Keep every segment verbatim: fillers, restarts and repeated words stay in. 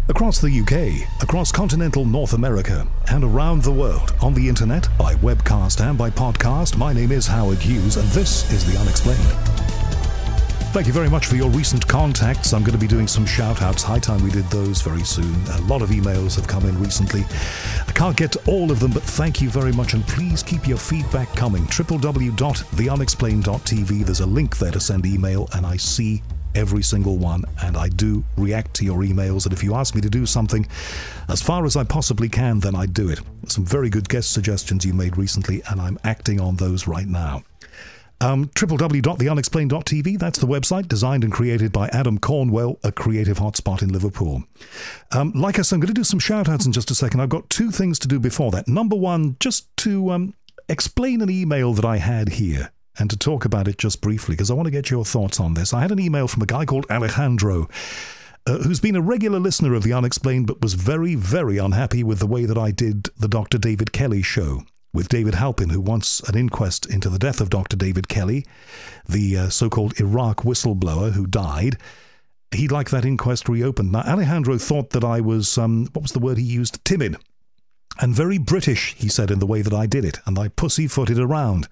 Across the U K, across continental North America, and around the world, on the internet, by webcast and by podcast, my name is Howard Hughes, and this is The Unexplained. Thank you very much for your recent contacts. I'm going to be doing some shout-outs. High time we did those very soon. A lot of emails have come in recently. I can't get to all of them, but thank you very much, and please keep your feedback coming. w w w dot the unexplained dot t v. There's a link there to send email, and I see every single one, and I do react to your emails, and if you ask me to do something as far as I possibly can, then I do it. Some very good guest suggestions you made recently, and I'm acting on those right now. Um, w w w dot the unexplained dot t v, that's the website, designed and created by Adam Cornwell, a creative hotspot in Liverpool. Um, like I said, I'm going to do some shout-outs in just a second. I've got two things to do before that. Number one, just to um, explain an email that I had here, and to talk about it just briefly, because I want to get your thoughts on this. I had an email from a guy called Alejandro, uh, who's been a regular listener of The Unexplained, but was very, very unhappy with the way that I did the Doctor David Kelly show with David Halpin, who wants an inquest into the death of Doctor David Kelly, the uh, so-called Iraq whistleblower who died. He'd like that inquest reopened. Now, Alejandro thought that I was, um, what was the word he used? Timid. And very British, he said, in the way that I did it, and I pussyfooted around.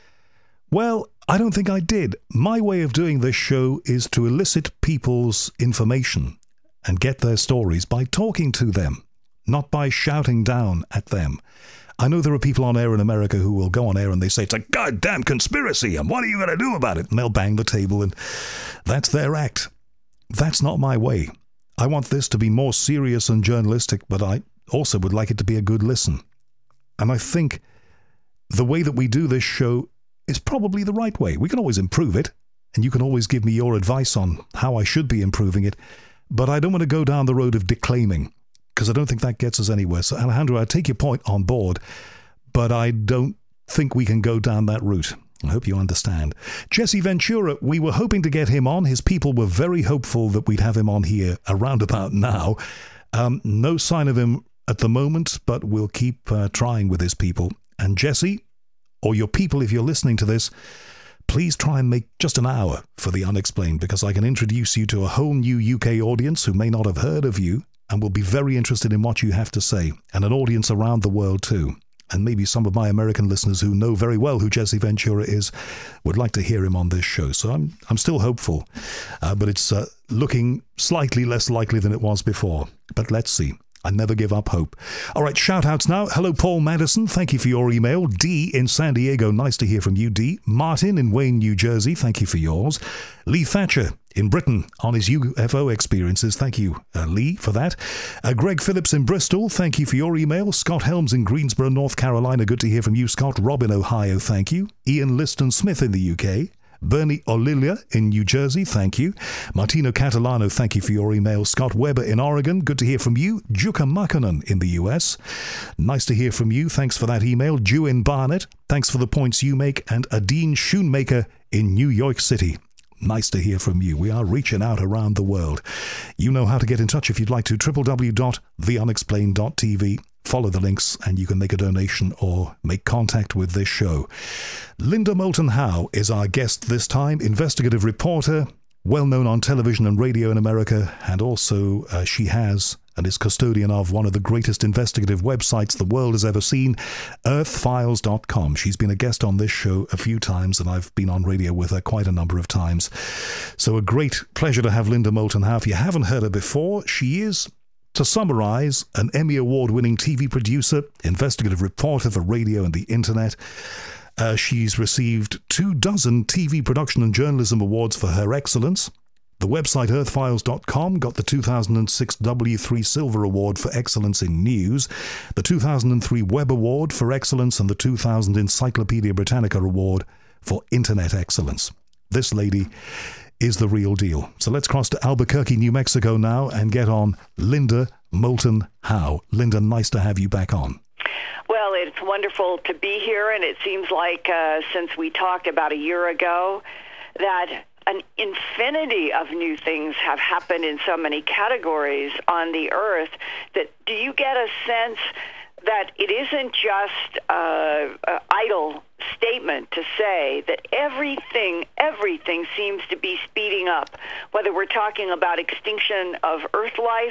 Well, I don't think I did. My way of doing this show is to elicit people's information and get their stories by talking to them, not by shouting down at them. I know there are people on air in America who will go on air and they say, it's a goddamn conspiracy, and what are you going to do about it? And they'll bang the table, and that's their act. That's not my way. I want this to be more serious and journalistic, but I also would like it to be a good listen. And I think the way that we do this show is probably the right way. We can always improve it, and you can always give me your advice on how I should be improving it, but I don't want to go down the road of declaiming, because I don't think that gets us anywhere. So, Alejandro, I take your point on board, but I don't think we can go down that route. I hope you understand. Jesse Ventura, we were hoping to get him on. His people were very hopeful that we'd have him on here around about now. Um, no sign of him at the moment, but we'll keep uh, trying with his people. And Jesse, or your people, if you're listening to this, please try and make just an hour for The Unexplained, because I can introduce you to a whole new U K audience who may not have heard of you and will be very interested in what you have to say, and an audience around the world too. And maybe some of my American listeners who know very well who Jesse Ventura is would like to hear him on this show. So I'm I'm still hopeful, uh, but it's uh, looking slightly less likely than it was before. But let's see. I never give up hope. All right, shout-outs now. Hello, Paul Madison. Thank you for your email. Dee in San Diego. Nice to hear from you, Dee. Martin in Wayne, New Jersey. Thank you for yours. Lee Thatcher in Britain on his U F O experiences. Thank you, uh, Lee, for that. Uh, Greg Phillips in Bristol. Thank you for your email. Scott Helms in Greensboro, North Carolina. Good to hear from you, Scott. Rob in Ohio. Thank you. Ian Liston Smith in the U K. Bernie Olilia in New Jersey, thank you. Martino Catalano, thank you for your email. Scott Weber in Oregon, good to hear from you. Juka Makanen in the U S, nice to hear from you. Thanks for that email. Jewin Barnett, thanks for the points you make. And Adine Schoonmaker in New York City. Nice to hear from you. We are reaching out around the world. You know how to get in touch if you'd like to. w w w dot the unexplained dot t v. Follow the links and you can make a donation or make contact with this show. Linda Moulton Howe is our guest this time, investigative reporter, well known on television and radio in America, and also uh, she has and is custodian of one of the greatest investigative websites the world has ever seen, earth files dot com. She's been a guest on this show a few times, and I've been on radio with her quite a number of times. So a great pleasure to have Linda Moulton Howe. If you haven't heard her before, she is, to summarize, an Emmy Award-winning T V producer, investigative reporter for radio and the internet. Uh, she's received two dozen T V production and journalism awards for her excellence. The website earth files dot com got the two thousand six W three Silver Award for Excellence in News, the two thousand three Web Award for Excellence, and the two thousand Encyclopedia Britannica Award for Internet Excellence. This lady is the real deal. So let's cross to Albuquerque, New Mexico now and get on Linda Moulton Howe. Linda, nice to have you back on. Well, it's wonderful to be here, and it seems like uh, since we talked about a year ago that an infinity of new things have happened in so many categories on the Earth. That do you get a sense that it isn't just uh, uh, idle statement to say that everything, everything seems to be speeding up, whether we're talking about extinction of Earth life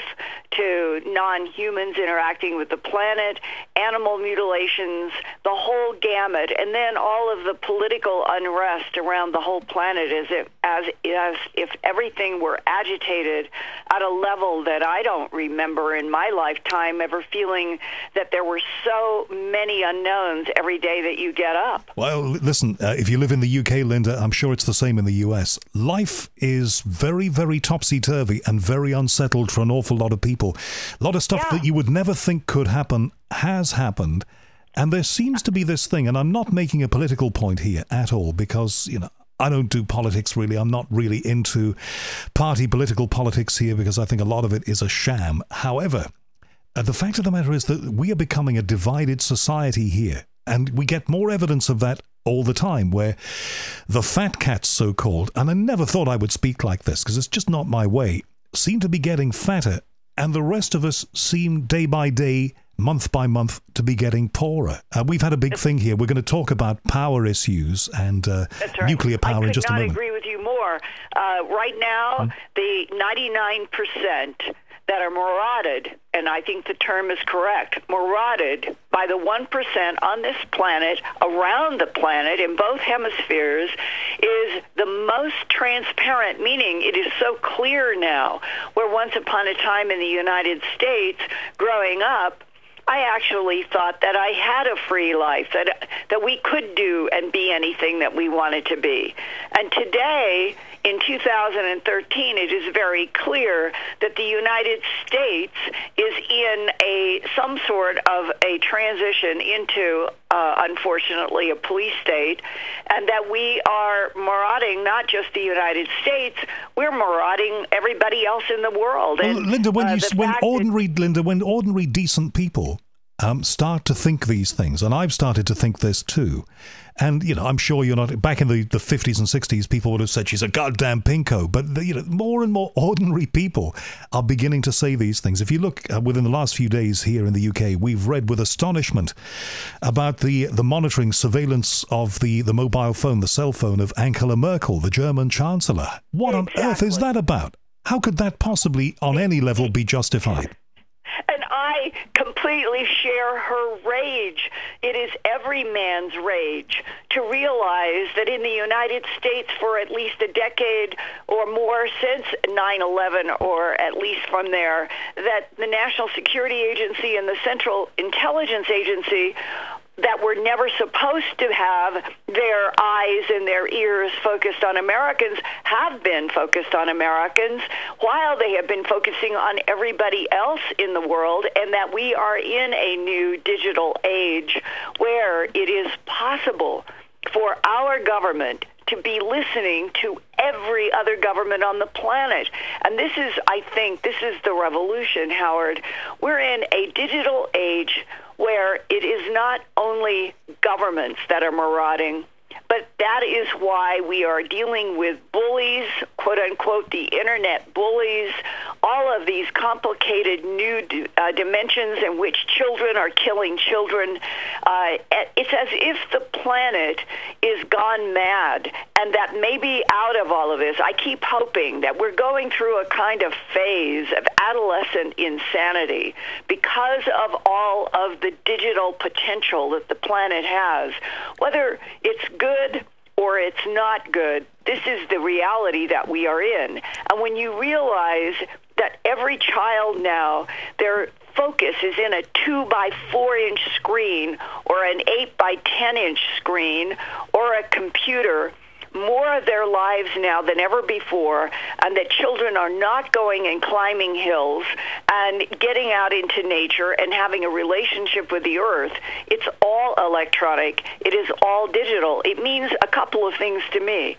to non-humans interacting with the planet, animal mutilations, the whole gamut, and then all of the political unrest around the whole planet as if, as, as if everything were agitated at a level that I don't remember in my lifetime ever feeling that there were so many unknowns every day that you get up. Well, listen, uh, if you live in the U K, Linda, I'm sure it's the same in the U S. Life is very, very topsy-turvy and very unsettled for an awful lot of people. A lot of stuff Yeah. that you would never think could happen has happened. And there seems to be this thing, and I'm not making a political point here at all because, you know, I don't do politics really. I'm not really into party political politics here because I think a lot of it is a sham. However, uh, the fact of the matter is that we are becoming a divided society here. And we get more evidence of that all the time, where the fat cats, so-called, and I never thought I would speak like this because it's just not my way, seem to be getting fatter, and the rest of us seem day by day, month by month, to be getting poorer. Uh, we've had a big thing here. We're going to talk about power issues and uh, right. nuclear power in just a moment. I could not agree with you more. Uh, right now, um, the ninety-nine percent that are marauded, and I think the term is correct, marauded by the one percent on this planet, around the planet, in both hemispheres, is the most transparent, meaning it is so clear now, where once upon a time in the United States, growing up, I actually thought that I had a free life, that that we could do and be anything that we wanted to be. And today, in two thousand thirteen, it is very clear that the United States is in a some sort of a transition into, uh, unfortunately, a police state, and that we are marauding not just the United States, we're marauding everybody else in the world. Well, and, Linda, when uh, you when ordinary that, Linda, when ordinary decent people um, start to think these things, and I've started to think this too. And, you know, I'm sure you're not... Back in the, the fifties and sixties, people would have said she's a goddamn pinko. But, the, you know, more and more ordinary people are beginning to say these things. If you look uh, within the last few days here in the U K, we've read with astonishment about the, the monitoring surveillance of the, the mobile phone, the cell phone of Angela Merkel, the German Chancellor. What exactly. on earth is that about? How could that possibly, on any level, be justified? And I completely share her rage. It is every man's rage to realize that in the United States for at least a decade or more since nine eleven, or at least from there, that the National Security Agency and the Central Intelligence Agency that were never supposed to have their eyes and their ears focused on Americans have been focused on Americans while they have been focusing on everybody else in the world, and that we are in a new digital age where it is possible for our government to be listening to every other government on the planet. And this is, I think, this is the revolution, Howard. We're in a digital age where it is not only governments that are marauding, but that is why we are dealing with bullies, quote unquote, the internet bullies, all of these complicated new uh, dimensions in which children are killing children. Uh, it's as if the planet is gone mad, and that maybe out of all of this, I keep hoping that we're going through a kind of phase of adolescent insanity because of all of the digital potential that the planet has. Whether it's good or it's not good, this is the reality that we are in. And when you realize that every child now, their focus is in a two by four inch screen or an eight by ten inch screen or a computer, more of their lives now than ever before, and that children are not going and climbing hills and getting out into nature and having a relationship with the earth. It's all electronic. It is all digital. It means a couple of things to me.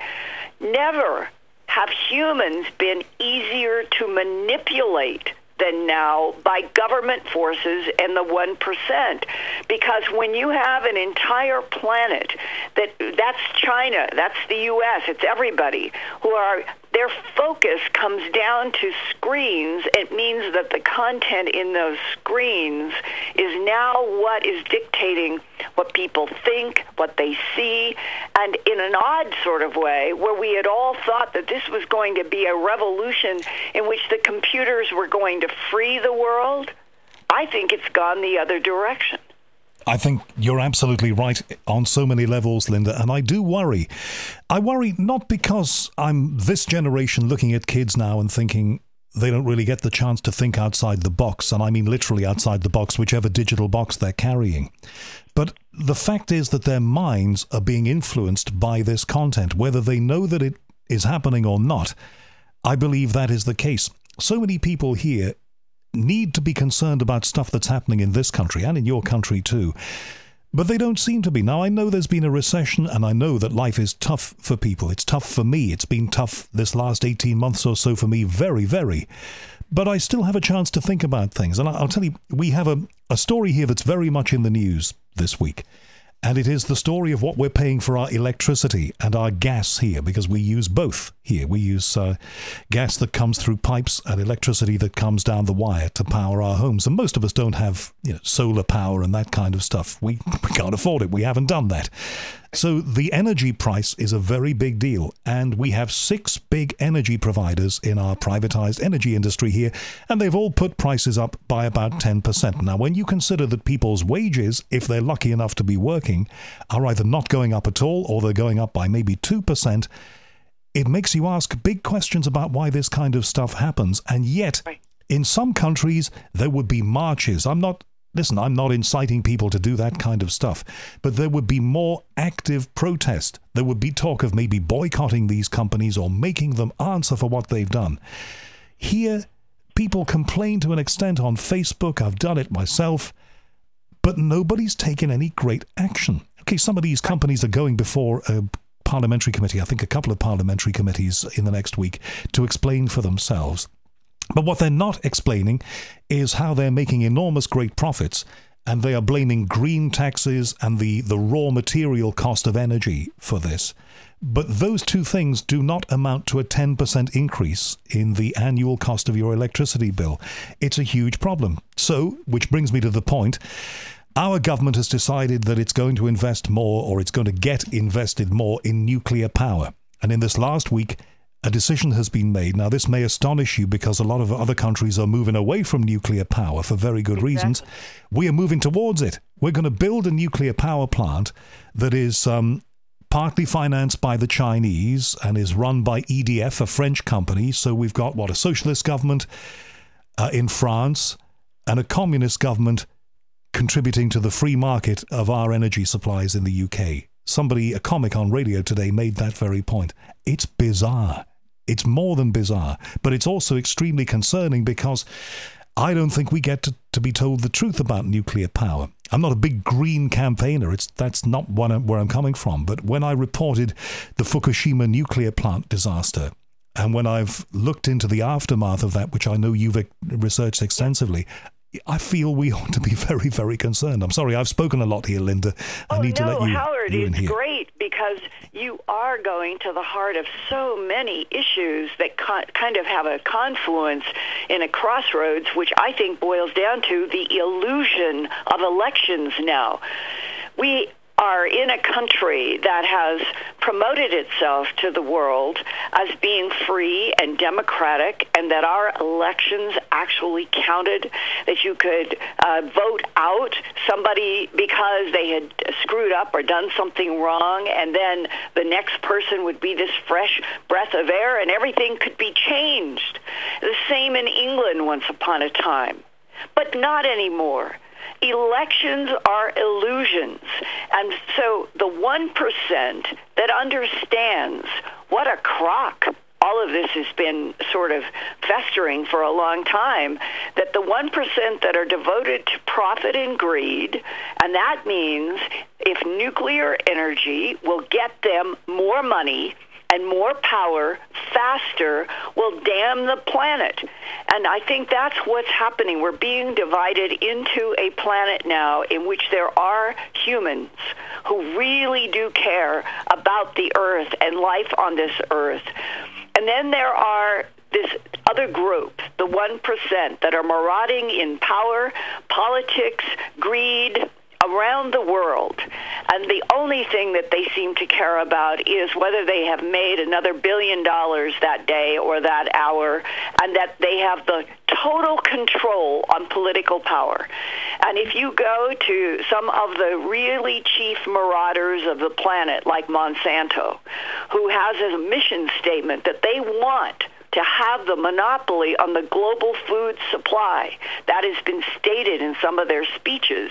Never have humans been easier to manipulate than now by government forces and the one percent. Because when you have an entire planet, that that's China, that's the U S, it's everybody, who are their focus comes down to screens, it means that the content in those screens is now what is dictating what people think, what they see, and in an odd sort of way, where we had all thought that this was going to be a revolution in which the computers were going to free the world, I think it's gone the other direction. I think you're absolutely right on so many levels, Linda, and I do worry. I worry not because I'm this generation looking at kids now and thinking they don't really get the chance to think outside the box, and I mean literally outside the box, whichever digital box they're carrying. But the fact is that their minds are being influenced by this content, whether they know that it is happening or not. I believe that is the case. So many people here need to be concerned about stuff that's happening in this country and in your country too. But they don't seem to be. Now, I know there's been a recession, and I know that life is tough for people. It's tough for me. It's been tough this last eighteen months or so for me, very, very. But I still have a chance to think about things. And I'll tell you, we have a, a story here that's very much in the news this week. And it is the story of what we're paying for our electricity and our gas here, because we use both here. We use uh, gas that comes through pipes and electricity that comes down the wire to power our homes. And most of us don't have, you know, solar power and that kind of stuff. We, we can't afford it. We haven't done that. So the energy price is a very big deal. And we have six big energy providers in our privatized energy industry here, and they've all put prices up by about ten percent. Now, when you consider that people's wages, if they're lucky enough to be working, are either not going up at all or they're going up by maybe two percent, it makes you ask big questions about why this kind of stuff happens. And yet, in some countries, there would be marches. I'm not Listen, I'm not inciting people to do that kind of stuff, but there would be more active protest. There would be talk of maybe boycotting these companies or making them answer for what they've done. Here, people complain to an extent on Facebook. I've done it myself, but nobody's taken any great action. Okay, some of these companies are going before a parliamentary committee, I think a couple of parliamentary committees in the next week, to explain for themselves. But what they're not explaining is how they're making enormous great profits, and they are blaming green taxes and the, the raw material cost of energy for this. But those two things do not amount to a ten percent increase in the annual cost of your electricity bill. It's a huge problem. So, which brings me to the point, our government has decided that it's going to invest more, or it's going to get invested more in nuclear power. And in this last week, a decision has been made. Now, this may astonish you because a lot of other countries are moving away from nuclear power for very good exactly. reasons. We are moving towards it. We're going to build a nuclear power plant that is um, partly financed by the Chinese and is run by E D F, a French company. So we've got, what, a socialist government uh, in France and a communist government contributing to the free market of our energy supplies in the U K. Somebody, a comic on radio today, made that very point. It's bizarre. It's more than bizarre, but it's also extremely concerning because I don't think we get to, to be told the truth about nuclear power. I'm not a big green campaigner. It's that's not what I'm, where I'm coming from. But when I reported the Fukushima nuclear plant disaster, and when I've looked into the aftermath of that, which I know you've researched extensively, I feel we ought to be very, very concerned. I'm sorry, I've spoken a lot here, Linda. I oh, need no, to let you, Howard, you in it's here. Great because you are going to the heart of so many issues that con- kind of have a confluence in a crossroads, which I think boils down to the illusion of elections now. We are in a country that has promoted itself to the world as being free and democratic, and that our elections actually counted, that you could uh, vote out somebody because they had screwed up or done something wrong, and then the next person would be this fresh breath of air and everything could be changed. The same in England once upon a time, but not anymore. Elections are illusions. And so the one percent that understands what a crock all of this has been sort of festering for a long time, that the one percent that are devoted to profit and greed, and that means if nuclear energy will get them more money and more power faster, will damn the planet. And I think that's what's happening. We're being divided into a planet now in which there are humans who really do care about the earth and life on this earth. And then there are this other group, the one percent, that are marauding in power, politics, greed, around the world. And the only thing that they seem to care about is whether they have made another billion dollars that day or that hour, and that they have the total control on political power. And if you go to some of the really chief marauders of the planet, like Monsanto, who has a mission statement that they want to have the monopoly on the global food supply, that has been stated in some of their speeches,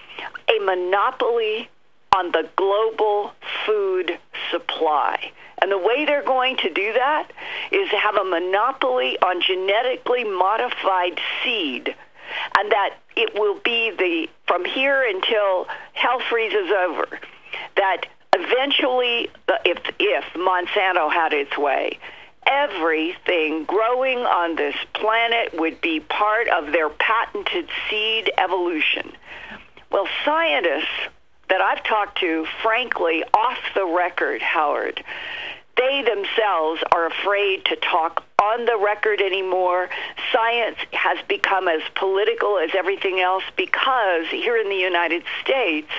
a monopoly on the global food supply. And the way they're going to do that is to have a monopoly on genetically modified seed, and that it will be the, from here until hell freezes over, that eventually, if, if Monsanto had its way, everything growing on this planet would be part of their patented seed evolution. Well, scientists that I've talked to, frankly, off the record, Howard, they themselves are afraid to talk on the record anymore. Science has become as political as everything else because here in the United States,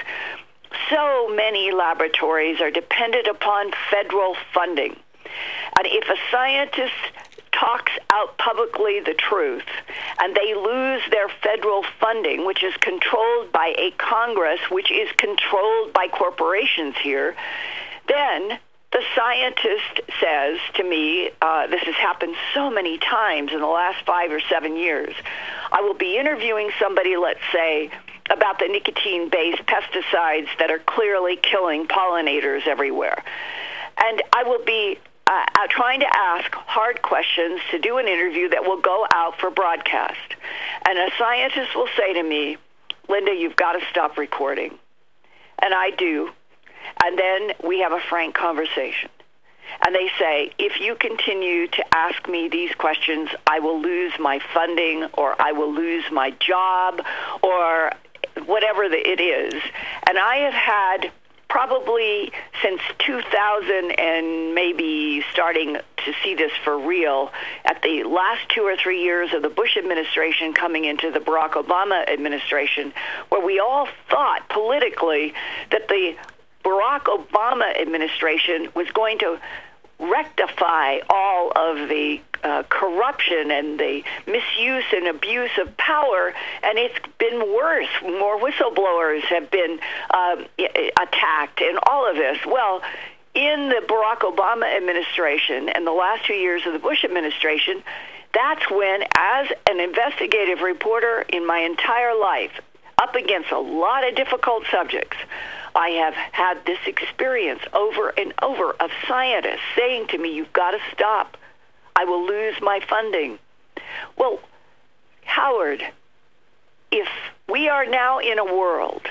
so many laboratories are dependent upon federal funding. And if a scientist talks out publicly the truth, and they lose their federal funding, which is controlled by a Congress, which is controlled by corporations here, then the scientist says to me, uh, this has happened so many times in the last five or seven years, I will be interviewing somebody, let's say, about the nicotine-based pesticides that are clearly killing pollinators everywhere. And I will be Uh, uh, trying to ask hard questions to do an interview that will go out for broadcast. And a scientist will say to me, Linda, you've got to stop recording. And I do. And then we have a frank conversation. And they say, if you continue to ask me these questions, I will lose my funding, or I will lose my job, or whatever the, it is. And I have had probably since two thousand, and maybe starting to see this for real at the last two or three years of the Bush administration coming into the Barack Obama administration, where we all thought politically that the Barack Obama administration was going to rectify all of the uh, corruption and the misuse and abuse of power, and it's been worse. More whistleblowers have been uh, attacked and all of this. Well, in the Barack Obama administration and the last two years of the Bush administration, that's when, as an investigative reporter in my entire life, up against a lot of difficult subjects, I have had this experience over and over of scientists saying to me, you've got to stop. I will lose my funding. Well, Howard, if we are now in a world,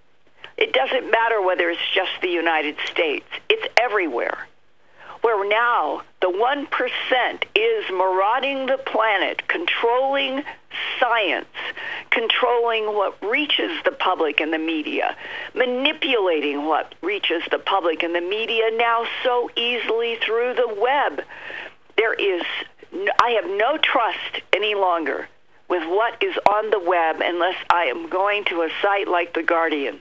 it doesn't matter whether it's just the United States, it's everywhere, where now the one percent is marauding the planet, controlling science, controlling what reaches the public and the media, manipulating what reaches the public and the media now so easily through the web. There is, I have no trust any longer with what is on the web unless I am going to a site like The Guardian.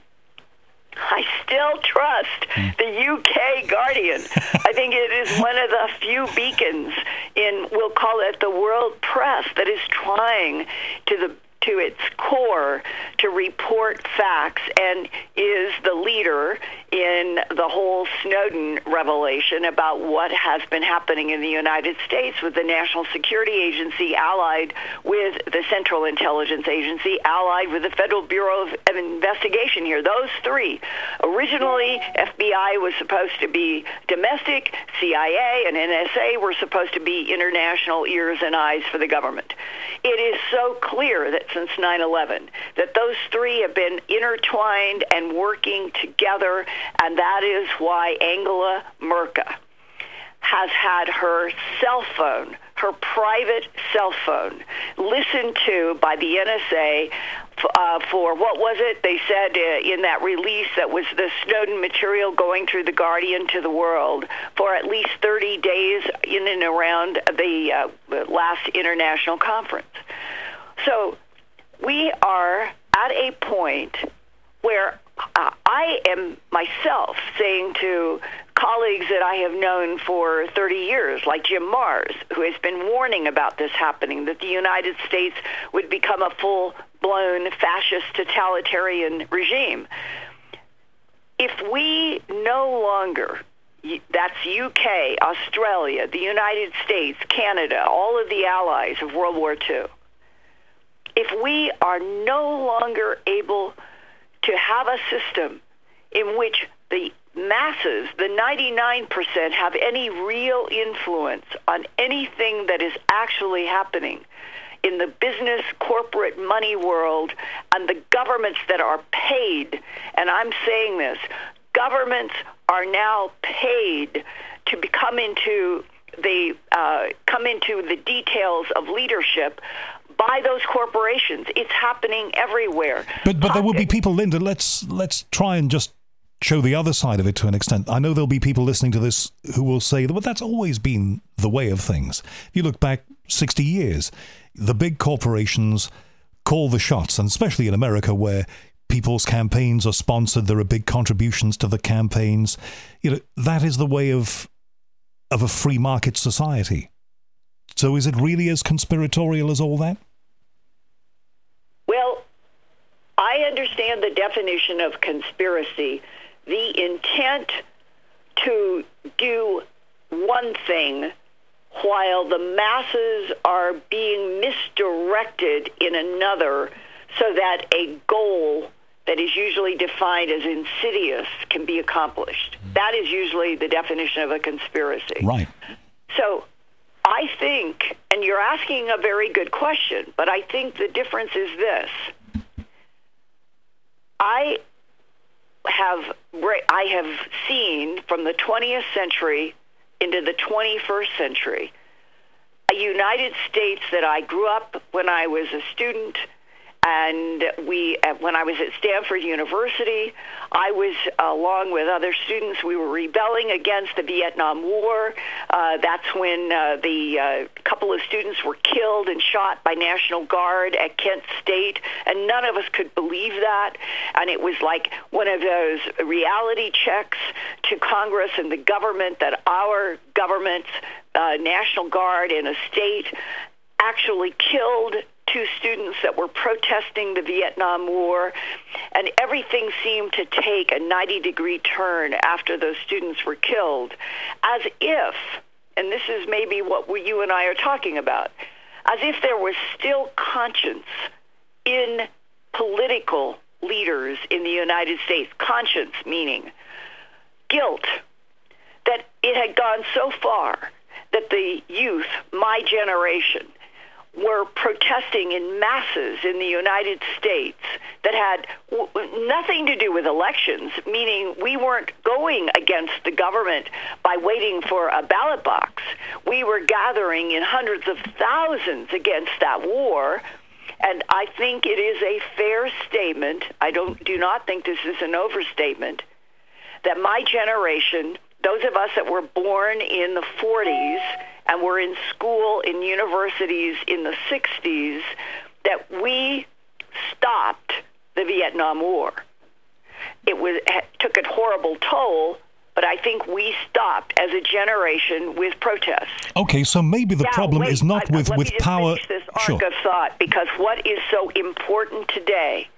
I still trust the U K Guardian. I think it is one of the few beacons in, we'll call it the world press, that is trying to the to its core to report facts and is the leader in the whole Snowden revelation about what has been happening in the United States with the National Security Agency allied with the Central Intelligence Agency allied with the Federal Bureau of Investigation here. Those three. Originally, F B I was supposed to be domestic, C I A and N S A were supposed to be international ears and eyes for the government. It is so clear that since nine eleven, that those three have been intertwined and working together, and that is why Angela Merkel has had her cell phone, her private cell phone, listened to by the N S A uh, for, what was it? They said uh, in that release that was the Snowden material going through The Guardian to the world for at least thirty days in and around the uh, last international conference. So we are at a point where uh, I am myself saying to colleagues that I have known for thirty years, like Jim Marrs, who has been warning about this happening, that the United States would become a full-blown fascist totalitarian regime. If we no longer, that's U K, Australia, the United States, Canada, all of the allies of World War Two, if we are no longer able to have a system in which the masses, the ninety-nine percent, have any real influence on anything that is actually happening in the business, corporate, money world, and the governments that are paid, and I'm saying this, governments are now paid to become into the uh, come into the details of leadership by those corporations. It's happening everywhere. But but there will be people, Linda, let's let's try and just show the other side of it to an extent. I know there'll be people listening to this who will say, well, that's always been the way of things. If you look back sixty years, the big corporations call the shots, and especially in America where people's campaigns are sponsored, there are big contributions to the campaigns. You know, that is the way of of a free market society. So is it really as conspiratorial as all that? Well, I understand the definition of conspiracy, the intent to do one thing while the masses are being misdirected in another so that a goal that is usually defined as insidious can be accomplished. That is usually the definition of a conspiracy. Right. So I think, and you're asking a very good question, but I think the difference is this. I have I have seen from the twentieth century into the twenty-first century a United States that I grew up when I was a student. And we, when I was at Stanford University, I was, along with other students, we were rebelling against the Vietnam War. Uh, that's when uh, the uh, couple of students were killed and shot by National Guard at Kent State, and none of us could believe that. And it was like one of those reality checks to Congress and the government that our government's uh, National Guard in a state actually killed two students that were protesting the Vietnam War, and everything seemed to take a ninety-degree turn after those students were killed, as if, and this is maybe what we, you and I are talking about, as if there was still conscience in political leaders in the United States, conscience meaning guilt, that it had gone so far that the youth, my generation, were protesting in masses in the United States that had w- nothing to do with elections, meaning we weren't going against the government by waiting for a ballot box. We were gathering in hundreds of thousands against that war, and I think it is a fair statement, I don't do not think this is an overstatement, that my generation, those of us that were born in the forties and were in school in universities in the sixties, that we stopped the Vietnam War. It was it took a horrible toll, but I think we stopped as a generation with protests. Okay, so maybe the now, problem wait, is not I, with, let with me just power. Finish this arc sure. of thought, because what is so important today,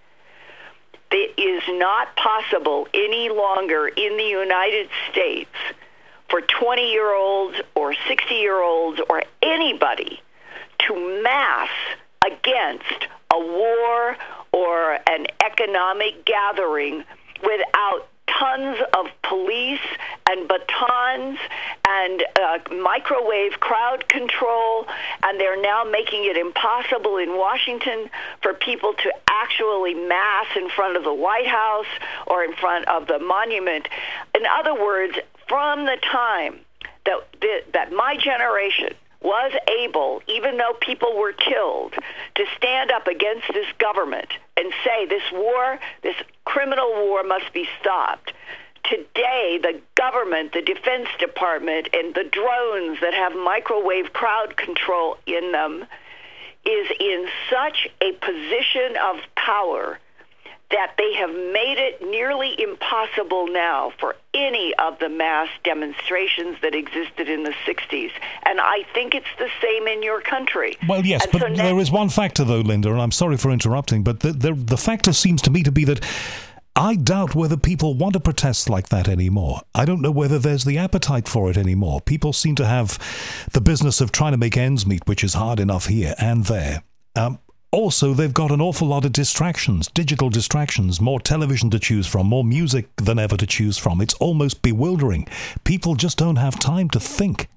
it is not possible any longer in the United States for twenty-year-olds or sixty-year-olds or anybody to mass against a war or an economic gathering without tons of police and batons and uh, microwave crowd control, and they're now making it impossible in Washington for people to actually mass in front of the White House or in front of the monument. In other words, from the time that that my generation was able, even though people were killed, to stand up against this government and say this war, this criminal war must be stopped. Today, the government, the Defense Department, and the drones that have microwave crowd control in them is in such a position of power that they have made it nearly impossible now for any of the mass demonstrations that existed in the sixties. And I think it's the same in your country. Well, yes, and but so there now- is one factor, though, Linda, and I'm sorry for interrupting, but the, the, the factor seems to me to be that I doubt whether people want to protest like that anymore. I don't know whether there's the appetite for it anymore. People seem to have the business of trying to make ends meet, which is hard enough here and there. Um, Also, they've got an awful lot of distractions, digital distractions, more television to choose from, more music than ever to choose from. It's almost bewildering. People just don't have time to think.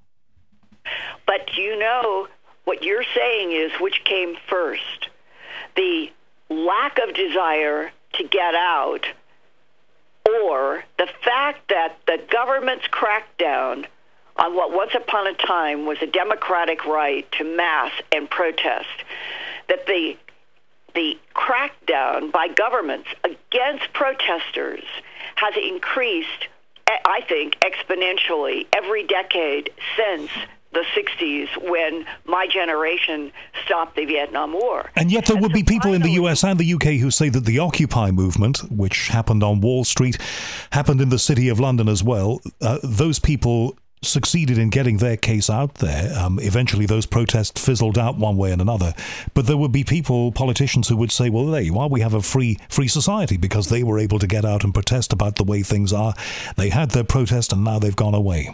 But you know, what you're saying is which came first? The lack of desire to get out, or the fact that the government's crackdown on what once upon a time was a democratic right to mass and protest, that the the crackdown by governments against protesters has increased, I think, exponentially every decade since the sixties, when my generation stopped the Vietnam War. And yet there and would so be people in the finally, U S and the U K who say that the Occupy movement, which happened on Wall Street, happened in the City of London as well, uh, those people succeeded in getting their case out there. Um, eventually those protests fizzled out one way and another. But there would be people, politicians, who would say, well, there you are, we have a free free society because they were able to get out and protest about the way things are. They had their protest and now they've gone away.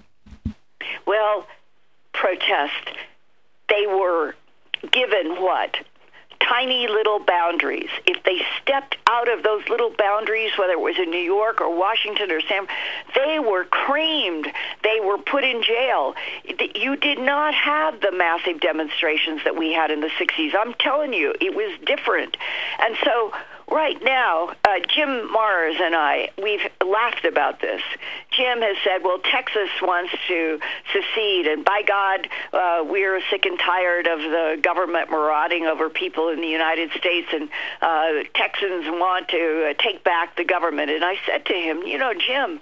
Well, protest, they were given what? Tiny little boundaries. If they stepped out of those little boundaries, whether it was in New York or Washington or San, they were creamed. They were put in jail. You did not have the massive demonstrations that we had in the sixties. I'm telling you, it was different. And so right now, uh, Jim Mars and I, we've laughed about this. Jim has said, well, Texas wants to secede, and by God, uh, we're sick and tired of the government marauding over people in the United States, and uh, Texans want to uh, take back the government. And I said to him, you know, Jim,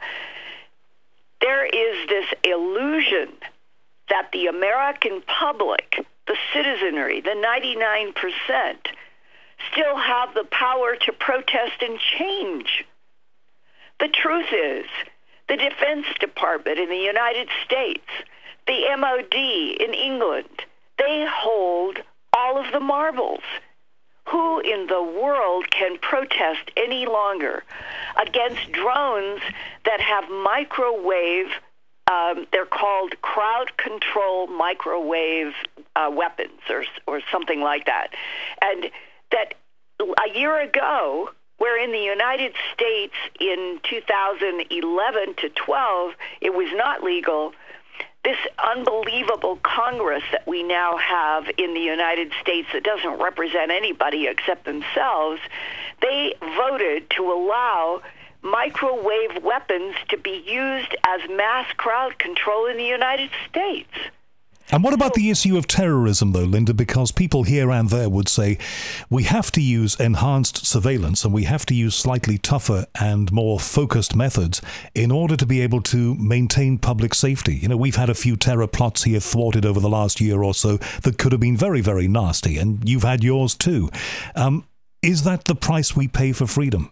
there is this illusion that the American public, the citizenry, the ninety-nine percent, still have the power to protest and change. The truth is, the Defense Department in the United States, the M O D in England, they hold all of the marbles. Who in the world can protest any longer against drones that have microwave, um, they're called crowd control microwave uh, weapons or, or something like that. And that a year ago, where in the United States in two thousand eleven to twelve, it was not legal, this unbelievable Congress that we now have in the United States that doesn't represent anybody except themselves, they voted to allow microwave weapons to be used as mass crowd control in the United States. And what about the issue of terrorism, though, Linda? Because people here and there would say we have to use enhanced surveillance and we have to use slightly tougher and more focused methods in order to be able to maintain public safety. You know, we've had a few terror plots here thwarted over the last year or so that could have been very, very nasty, and you've had yours too. Um, is that the price we pay for freedom?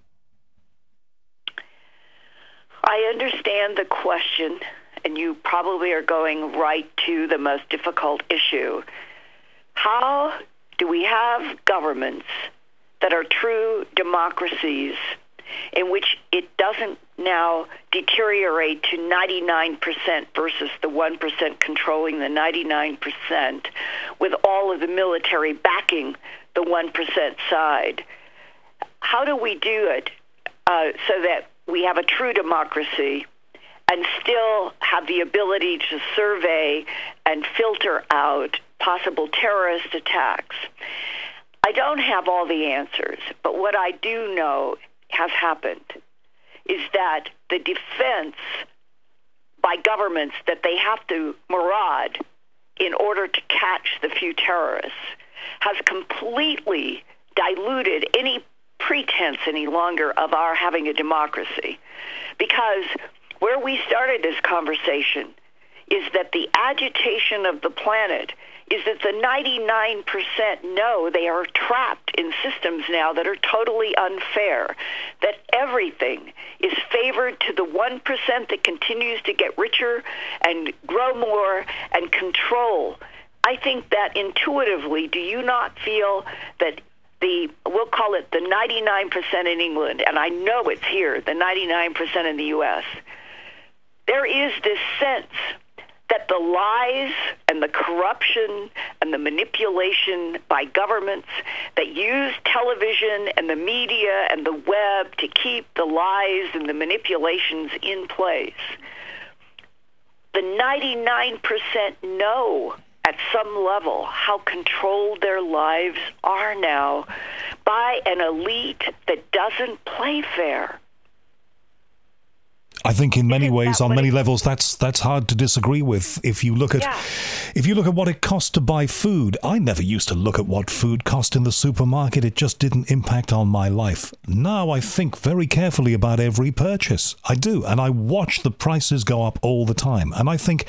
I understand the question, and you probably are going right to the most difficult issue. How do we have governments that are true democracies in which it doesn't now deteriorate to ninety-nine percent versus the one percent controlling the ninety-nine percent, with all of the military backing the one percent side? How do we do it uh, so that we have a true democracy and still have the ability to survey and filter out possible terrorist attacks? I don't have all the answers, but what I do know has happened is that the defense by governments that they have to maraud in order to catch the few terrorists has completely diluted any pretense any longer of our having a democracy. Because where we started this conversation is that the agitation of the planet is that the ninety-nine percent know they are trapped in systems now that are totally unfair, that everything is favored to the one percent that continues to get richer and grow more and control. I think that intuitively, do you not feel that the, we'll call it the ninety-nine percent in England, and I know it's here, the ninety-nine percent in the U S, there is this sense that the lies and the corruption and the manipulation by governments that use television and the media and the web to keep the lies and the manipulations in place, the ninety-nine percent know at some level how controlled their lives are now by an elite that doesn't play fair. I think in many ways, on many levels, that's that's hard to disagree with. If you look at Yeah. if you look at what it costs to buy food, I never used to look at what food cost in the supermarket. It just didn't impact on my life. Now I think very carefully about every purchase. I do, and I watch the prices go up all the time. And I think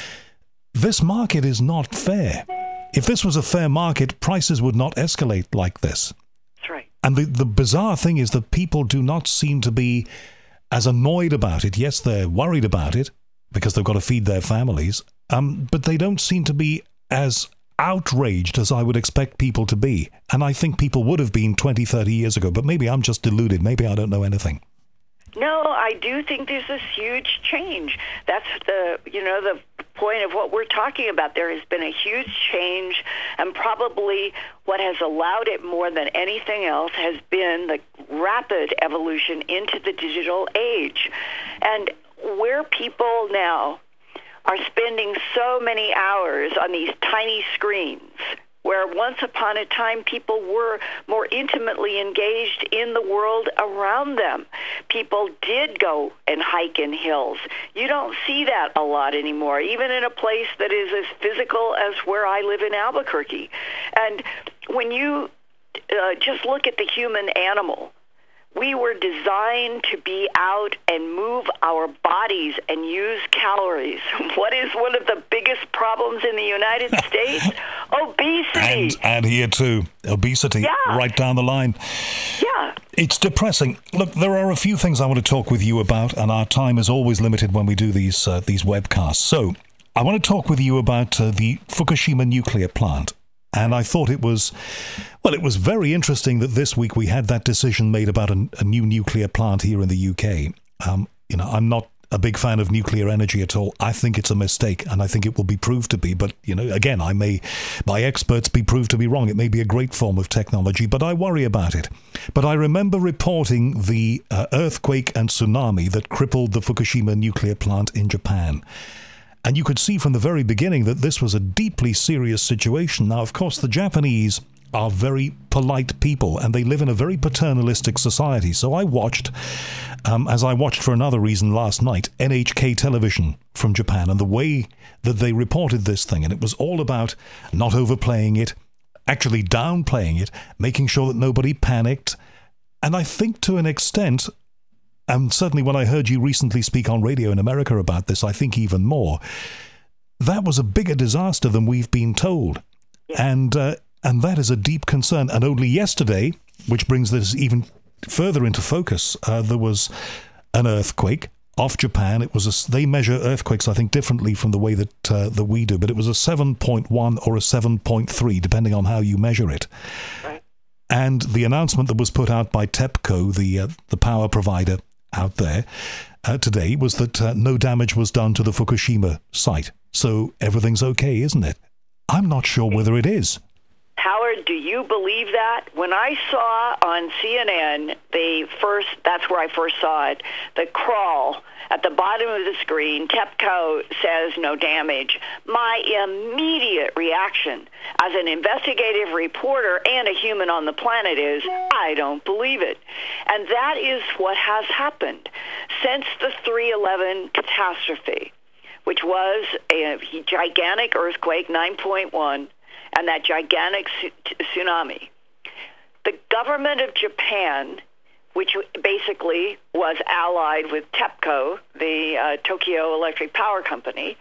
this market is not fair. If this was a fair market, prices would not escalate like this. That's right. And the, the bizarre thing is that people do not seem to be as annoyed about it. Yes, they're worried about it because they've got to feed their families, um, but they don't seem to be as outraged as I would expect people to be. And I think people would have been twenty, thirty years ago, but maybe I'm just deluded. Maybe I don't know anything. No, I do think there's this huge change. That's the, you know, the point of what we're talking about. There has been a huge change, and probably what has allowed it more than anything else has been the rapid evolution into the digital age. And where people now are spending so many hours on these tiny screens, where once upon a time people were more intimately engaged in the world around them. People did go and hike in hills. You don't see that a lot anymore, even in a place that is as physical as where I live in Albuquerque. And when you uh, just look at the human animal, we were designed to be out and move our bodies and use calories. What is one of the biggest problems in the United States? Obesity. And, and here too, obesity, Yeah. right down the line. Yeah. It's depressing. Look, there are a few things I want to talk with you about, and our time is always limited when we do these uh, these webcasts. So I want to talk with you about uh, the Fukushima nuclear plant. And I thought it was, well, it was very interesting that this week we had that decision made about a, a new nuclear plant here in the U K. Um, you know, I'm not a big fan of nuclear energy at all. I think it's a mistake, and I think it will be proved to be. But, you know, again, I may, by experts, be proved to be wrong. It may be a great form of technology, but I worry about it. But I remember reporting the uh, earthquake and tsunami that crippled the Fukushima nuclear plant in Japan. And you could see from the very beginning that this was a deeply serious situation. Now, of course, the Japanese are very polite people, and they live in a very paternalistic society. So I watched, um, as I watched for another reason last night, N H K television from Japan, and the way that they reported this thing. And it was all about not overplaying it, actually downplaying it, making sure that nobody panicked. And I think to an extent, and certainly when I heard you recently speak on radio in America about this, I think even more, that was a bigger disaster than we've been told. And uh, and that is a deep concern. And only yesterday, which brings this even further into focus, uh, there was an earthquake off Japan. It was a, they measure earthquakes, I think, differently from the way that, uh, that we do, but it was a seven point one or a seven point three, depending on how you measure it. Right. And the announcement that was put out by TEPCO, the, uh, the power provider out there uh, today, was that uh, no damage was done to the Fukushima site. So everything's okay, isn't it? I'm not sure whether it is. Howard, do you believe that? When I saw on C N N, the first, that's where I first saw it, the crawl at the bottom of the screen, TEPCO says no damage. My immediate reaction as an investigative reporter and a human on the planet is, I don't believe it. And that is what has happened since the three eleven catastrophe. which was a gigantic earthquake, nine point one, and that gigantic tsunami. The government of Japan, which basically was allied with TEPCO, the uh, Tokyo Electric Power Company,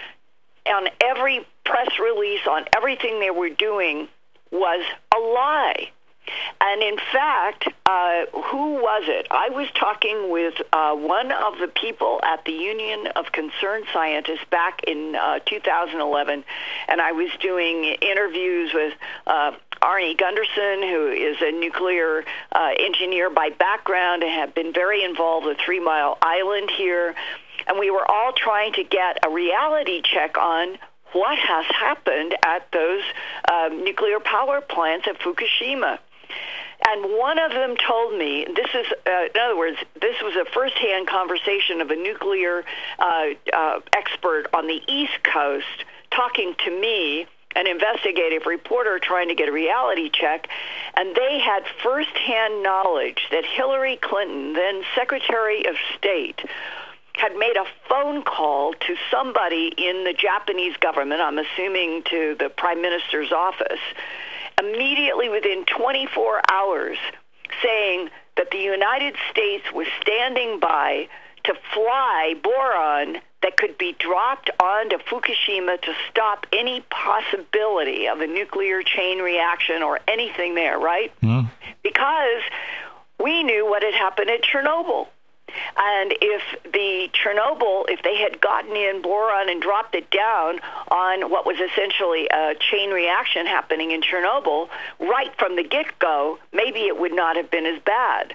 on every press release, on everything they were doing, was a lie. And in fact, uh, who was it? I was talking with uh, one of the people at the Union of Concerned Scientists back in uh, two thousand eleven, and I was doing interviews with uh, Arnie Gunderson, who is a nuclear uh, engineer by background and had been very involved with Three Mile Island here. And we were all trying to get a reality check on what has happened at those um, nuclear power plants at Fukushima. And one of them told me, this is, uh, in other words, this was a firsthand conversation of a nuclear uh, uh, expert on the East Coast talking to me, an investigative reporter trying to get a reality check, and they had firsthand knowledge that Hillary Clinton, then Secretary of State, had made a phone call to somebody in the Japanese government, I'm assuming to the Prime Minister's office, immediately within twenty-four hours, saying that the United States was standing by to fly boron that could be dropped onto Fukushima to stop any possibility of a nuclear chain reaction or anything there, right? Mm. Because we knew what had happened at Chernobyl. And if the Chernobyl, if they had gotten in boron and dropped it down on what was essentially a chain reaction happening in Chernobyl, right from the get-go, maybe it would not have been as bad.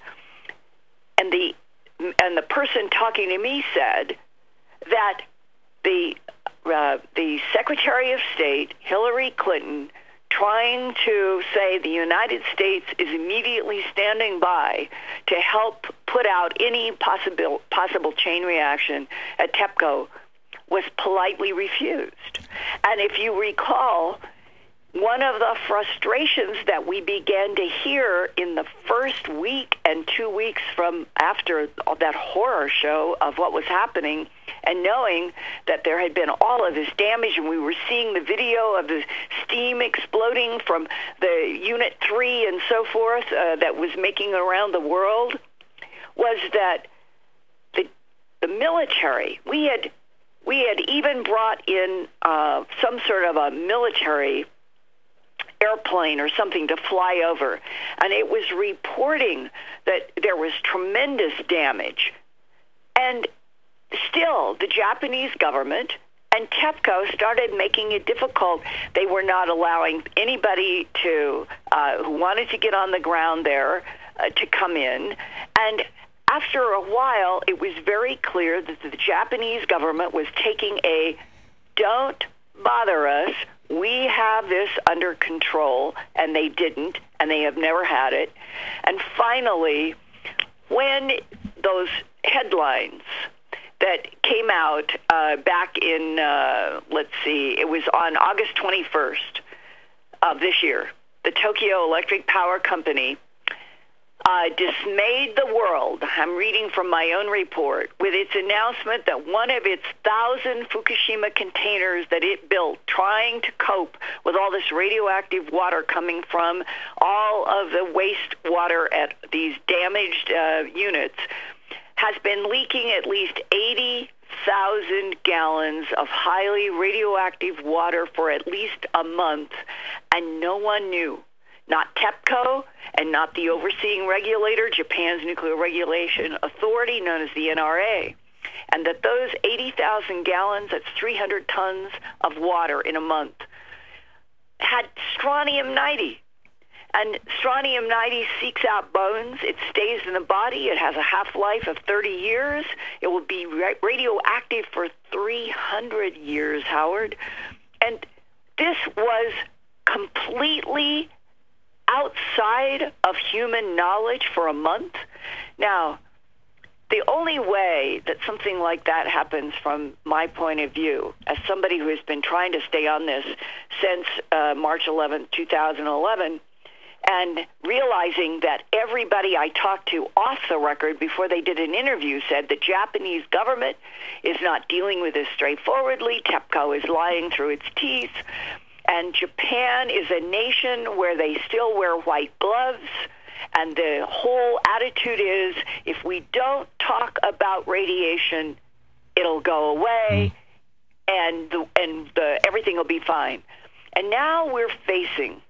And the and the person talking to me said that the uh, the Secretary of State, Hillary Clinton, trying to say the United States is immediately standing by to help put out any possible possible chain reaction at TEPCO, was politely refused. And if you recall, one of the frustrations that we began to hear in the first week and two weeks from after that horror show of what was happening, and knowing that there had been all of this damage, and we were seeing the video of the steam exploding from the Unit three and so forth uh, that was making around the world, was that the the military, we had we had even brought in uh, some sort of a military airplane or something to fly over, and it was reporting that there was tremendous damage. And still, the Japanese government and TEPCO started making it difficult. They were not allowing anybody to uh, who wanted to get on the ground there uh, to come in. And after a while, it was very clear that the Japanese government was taking a "don't bother us, we have this under control," and they didn't, and they have never had it. And finally, when those headlines that came out uh, back in, uh, let's see, it was on August twenty-first of this year, the Tokyo Electric Power Company uh, dismayed the world, I'm reading from my own report, with its announcement that one of its thousand Fukushima containers that it built, trying to cope with all this radioactive water coming from all of the wastewater at these damaged uh, units, has been leaking at least eighty thousand gallons of highly radioactive water for at least a month, and no one knew. Not TEPCO and not the overseeing regulator, Japan's Nuclear Regulation Authority, known as the N R A. And that those eighty thousand gallons, that's three hundred tons of water in a month, had strontium ninety. And strontium ninety seeks out bones. It stays in the body. It has a half-life of thirty years. It will be ra- radioactive for three hundred years, Howard. And this was completely outside of human knowledge for a month. Now, the only way that something like that happens from my point of view, as somebody who has been trying to stay on this since uh, March eleventh, two thousand eleven, and realizing that everybody I talked to off the record before they did an interview said the Japanese government is not dealing with this straightforwardly. TEPCO is lying through its teeth. And Japan is a nation where they still wear white gloves. And the whole attitude is, if we don't talk about radiation, it'll go away, and the, and the, everything will be fine. And now we're facing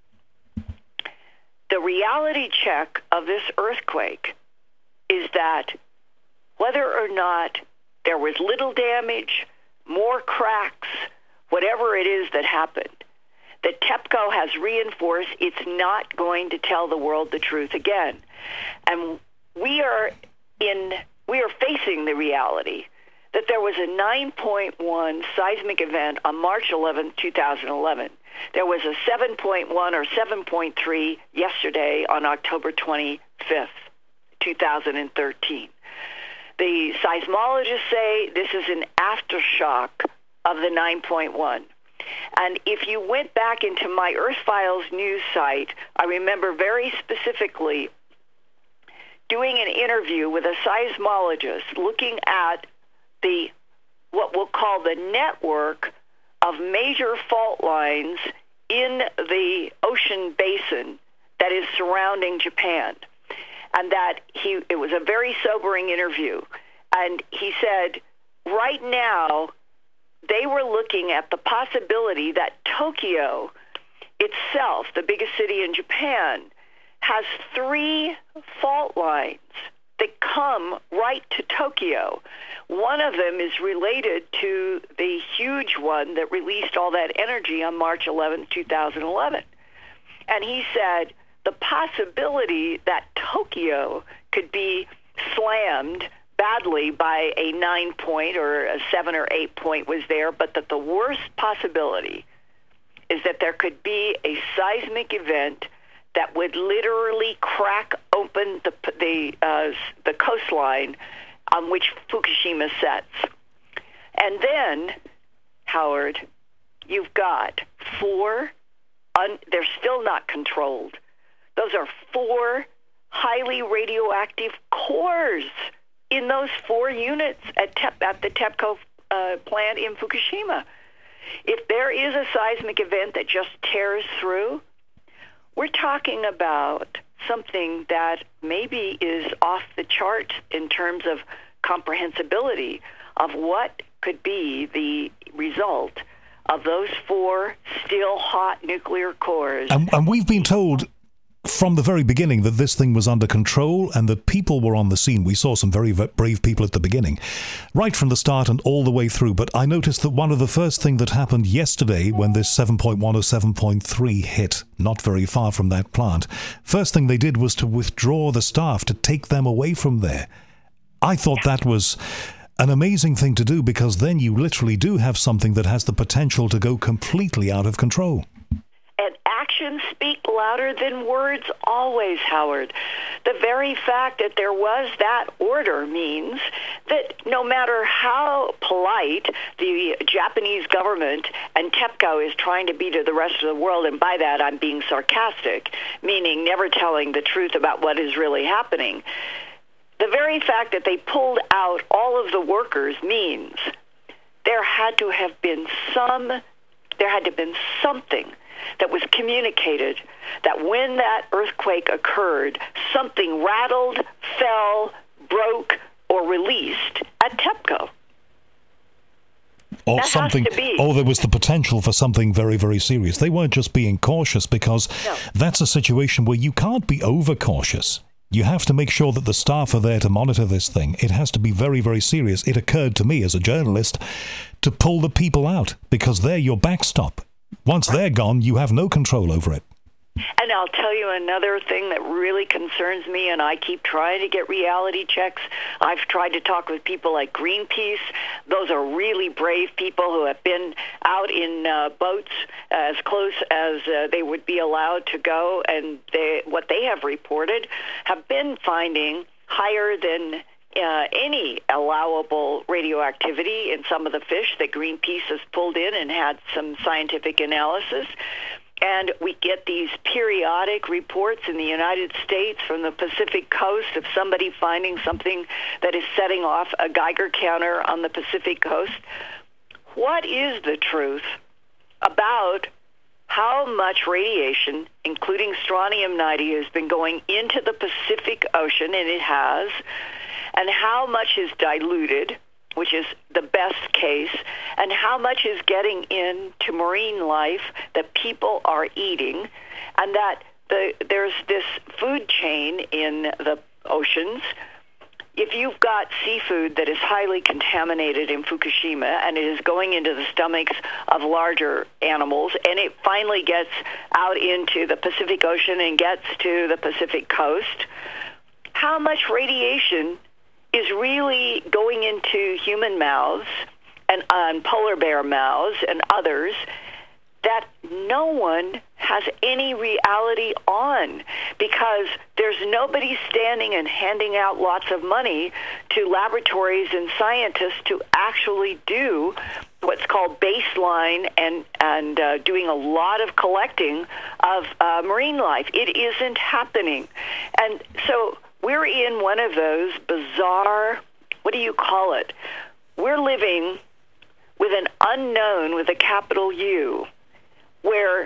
the reality check of this earthquake is that whether or not there was little damage, more cracks, whatever it is that happened, that TEPCO has reinforced it's not going to tell the world the truth again. And we are in we are facing the reality that there was a nine point one seismic event on March eleventh, two thousand eleven. There was a seven point one or seven point three yesterday on October twenty-fifth, two thousand thirteen. The seismologists say this is an aftershock of the nine point one. And if you went back into my Earth Files news site, I remember very specifically doing an interview with a seismologist looking at the what we'll call the network of major fault lines in the ocean basin that is surrounding Japan. And that he it was a very sobering interview. And he said, right now, they were looking at the possibility that Tokyo itself, the biggest city in Japan, has three fault lines that come right to Tokyo. One of them is related to the huge one that released all that energy on March eleventh, two thousand eleven. And he said the possibility that Tokyo could be slammed badly by a nine point or a seven or eight point was there, but that the worst possibility is that there could be a seismic event that would literally crack open the the uh, the coastline on which Fukushima sets. And then, Howard, you've got four, un, they're still not controlled. Those are four highly radioactive cores in those four units at, Tep, at the TEPCO uh, plant in Fukushima. If there is a seismic event that just tears through, we're talking about something that maybe is off the charts in terms of comprehensibility of what could be the result of those four still hot nuclear cores. And, and we've been told from the very beginning that this thing was under control and that people were on the scene. We saw some very brave people at the beginning, right from the start and all the way through. But I noticed that one of the first things that happened yesterday when this seven point one or seven point three hit, not very far from that plant, first thing they did was to withdraw the staff, to take them away from there. I thought that was an amazing thing to do, because then you literally do have something that has the potential to go completely out of control. And actions speak louder than words always, Howard. The very fact that there was that order means that no matter how polite the Japanese government and TEPCO is trying to be to the rest of the world, and by that I'm being sarcastic, meaning never telling the truth about what is really happening, the very fact that they pulled out all of the workers means there had to have been some, there had to have been something that was communicated that when that earthquake occurred, something rattled, fell, broke, or released at TEPCO. Or that something, has to be. or there was the potential for something very, very serious. They weren't just being cautious, because no. that's a situation where you can't be overcautious. You have to make sure that the staff are there to monitor this thing. It has to be very, very serious. It occurred to me as a journalist to pull the people out, because they're your backstop. Once they're gone, you have no control over it. And I'll tell you another thing that really concerns me, and I keep trying to get reality checks. I've tried to talk with people like Greenpeace. Those are really brave people who have been out in uh, boats as close as uh, they would be allowed to go, and they, what they have reported have been finding higher than Uh, any allowable radioactivity in some of the fish that Greenpeace has pulled in and had some scientific analysis. And we get these periodic reports in the United States from the Pacific coast of somebody finding something that is setting off a Geiger counter on the Pacific coast. What is the truth about how much radiation, including strontium ninety, has been going into the Pacific Ocean, and it has, and how much is diluted, which is the best case, and how much is getting into marine life that people are eating, and that the, there's this food chain in the oceans. If you've got seafood that is highly contaminated in Fukushima and it is going into the stomachs of larger animals, and it finally gets out into the Pacific Ocean and gets to the Pacific coast, how much radiation is really going into human mouths and um, polar bear mouths and others that no one has any reality on, because there's nobody standing and handing out lots of money to laboratories and scientists to actually do what's called baseline and, and uh, doing a lot of collecting of uh, marine life. It isn't happening. And so we're in one of those bizarre, what do you call it? We're living with an unknown with a capital U, where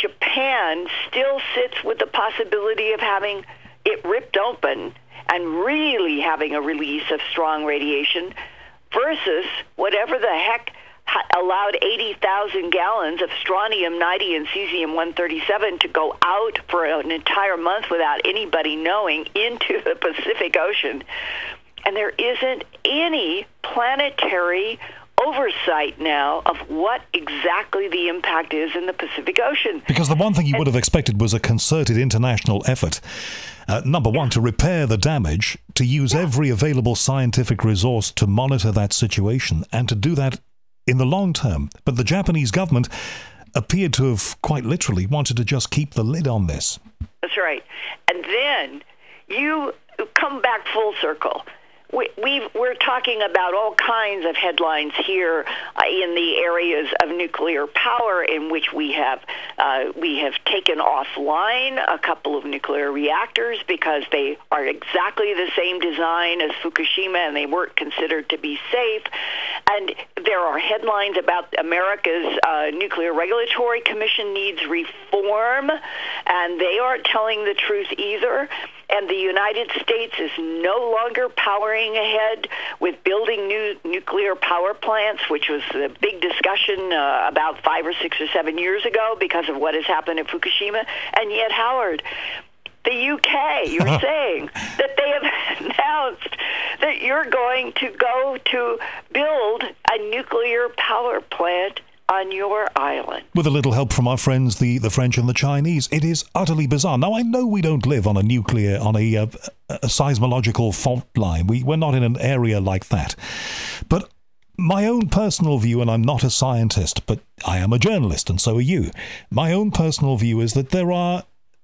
Japan still sits with the possibility of having it ripped open and really having a release of strong radiation, versus whatever the heck allowed eighty thousand gallons of strontium ninety and cesium one thirty-seven to go out for an entire month without anybody knowing into the Pacific Ocean. And there isn't any planetary oversight now of what exactly the impact is in the Pacific Ocean. Because the one thing you would have expected was a concerted international effort. Uh, number one, to repair the damage, to use yeah. every available scientific resource to monitor that situation, and to do that in the long term. But the Japanese government appeared to have quite literally wanted to just keep the lid on this. That's right. And then you come back full circle. We, we've, we're talking about all kinds of headlines here uh, in the areas of nuclear power, in which we have uh, we have taken offline a couple of nuclear reactors because they are exactly the same design as Fukushima and they weren't considered to be safe. And there are headlines about America's uh, Nuclear Regulatory Commission needs reform, and they aren't telling the truth either. And the United States is no longer powering ahead with building new nuclear power plants, which was a big discussion uh, about five or six or seven years ago because of what has happened at Fukushima. And yet, Howard, the U K, you're saying that they have announced that you're going to go to build a nuclear power plant on your island. With a little help from our friends, the, the French and the Chinese. It is utterly bizarre. Now, I know we don't live on a nuclear, on a, uh, a seismological fault line. We, we're not in an area like that. But my own personal view, and I'm not a scientist, but I am a journalist, and so are you. My own personal view is that there are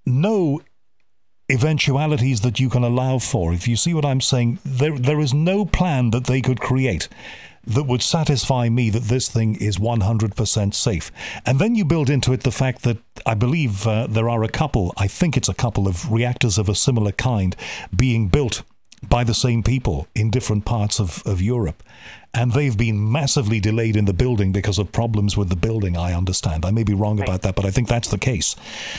no eventualities that you can allow for. If you see what I'm saying, there there is no plan that they could create that would satisfy me that this thing is one hundred percent safe. And then you build into it the fact that I believe uh, there are a couple, I think it's a couple of reactors of a similar kind being built by the same people in different parts of, of Europe. And they've been massively delayed in the building because of problems with the building, I understand. I may be wrong about that, but I think that's the case.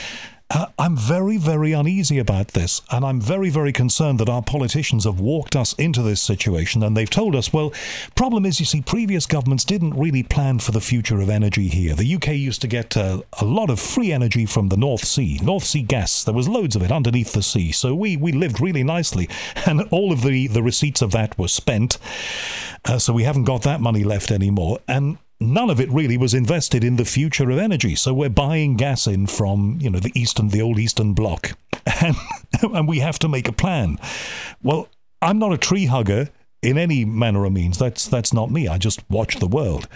Uh, I'm very, very uneasy about this, and I'm very, very concerned that our politicians have walked us into this situation, and they've told us, well, problem is, you see, previous governments didn't really plan for the future of energy here. The U K used to get uh, a lot of free energy from the North Sea, North Sea gas. There was loads of it underneath the sea, so we, we lived really nicely, and all of the, the receipts of that were spent, uh, so we haven't got that money left anymore, and none of it really was invested in the future of energy. So we're buying gas in from, you know, the Eastern, the old Eastern Bloc, and, and we have to make a plan. Well, I'm not a tree hugger in any manner or means. That's that's not me. I just watch the world.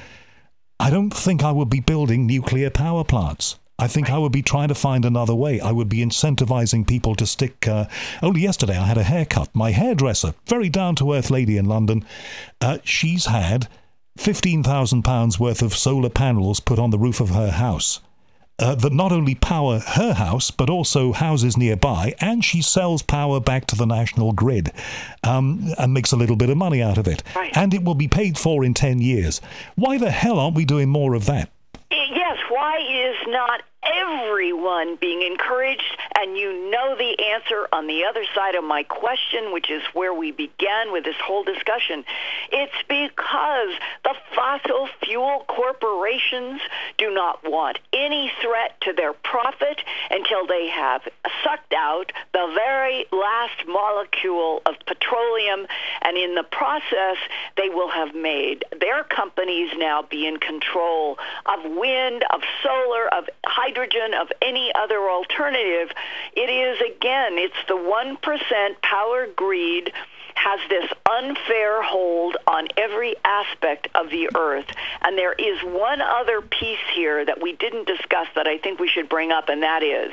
I don't think I would be building nuclear power plants. I think I would be trying to find another way. I would be incentivizing people to stick... Uh, only yesterday I had a haircut. My hairdresser, very down-to-earth lady in London, uh, she's had fifteen thousand pounds worth of solar panels put on the roof of her house. uh, that not only power her house, but also houses nearby, and she sells power back to the national grid um, and makes a little bit of money out of it. Right. And it will be paid for in ten years. Why the hell aren't we doing more of that? Yes, why is not everyone being encouraged? And you know the answer on the other side of my question, which is where we began with this whole discussion. It's because the fossil fuel corporations do not want any threat to their profit until they have sucked out the very last molecule of petroleum, and in the process, they will have made their companies now be in control of wind, of solar, of hydrogen, of any other alternative. It is, again, it's the one percent power greed has this unfair hold on every aspect of the earth. And there is one other piece here that we didn't discuss that I think we should bring up, and that is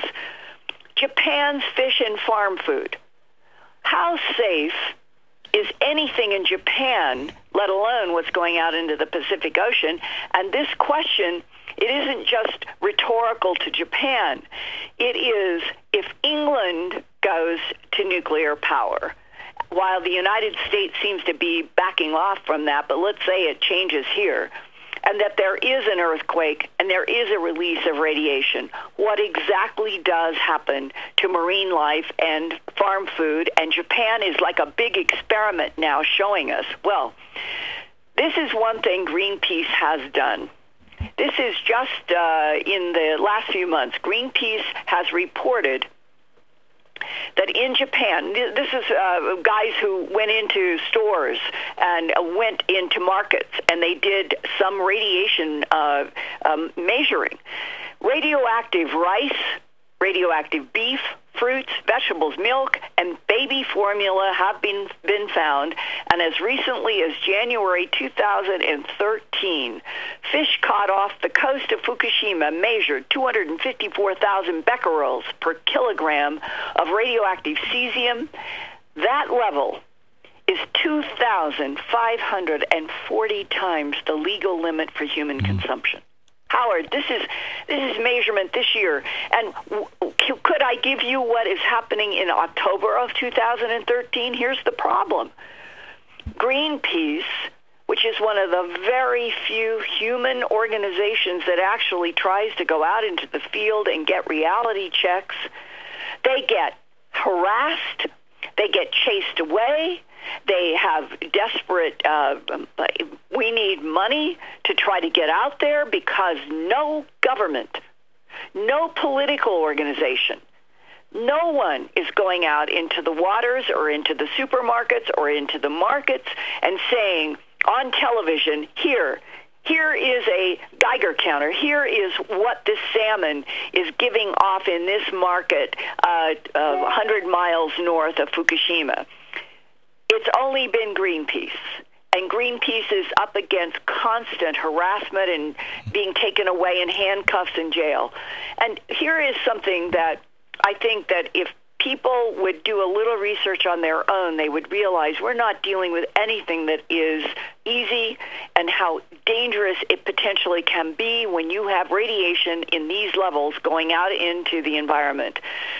Japan's fish and farm food. How safe is anything in Japan, let alone what's going out into the Pacific Ocean? And this question, it isn't just rhetorical to Japan. It is, if England goes to nuclear power, while the United States seems to be backing off from that, but let's say it changes here, and that there is an earthquake and there is a release of radiation, what exactly does happen to marine life and farm food? And Japan is like a big experiment now showing us. Well, this is one thing Greenpeace has done. This is just uh, in the last few months, Greenpeace has reported that in Japan, this is uh, guys who went into stores and uh, went into markets, and they did some radiation uh, um, measuring. Radioactive rice, radioactive beef, fruits, vegetables, milk, and baby formula have been, been found. And as recently as January two thousand thirteen, fish caught off the coast of Fukushima measured two hundred fifty-four thousand becquerels per kilogram of radioactive cesium. That level is two thousand five hundred forty times the legal limit for human mm-hmm. consumption. Howard, this is this is measurement this year, and w- could I give you what is happening in October of two thousand thirteen? Here's the problem. Greenpeace, which is one of the very few human organizations that actually tries to go out into the field and get reality checks, they get harassed, they get chased away, they have desperate, uh, we need money to try to get out there because no government, no political organization, no one is going out into the waters or into the supermarkets or into the markets and saying on television, here, here is a Geiger counter. Here is what this salmon is giving off in this market uh, uh, one hundred miles north of Fukushima. It's only been Greenpeace. And Greenpeace is up against constant harassment and being taken away in handcuffs in jail. And here is something that I think that if people would do a little research on their own, they would realize we're not dealing with anything that is easy, and how dangerous it potentially can be when you have radiation in these levels going out into the environment.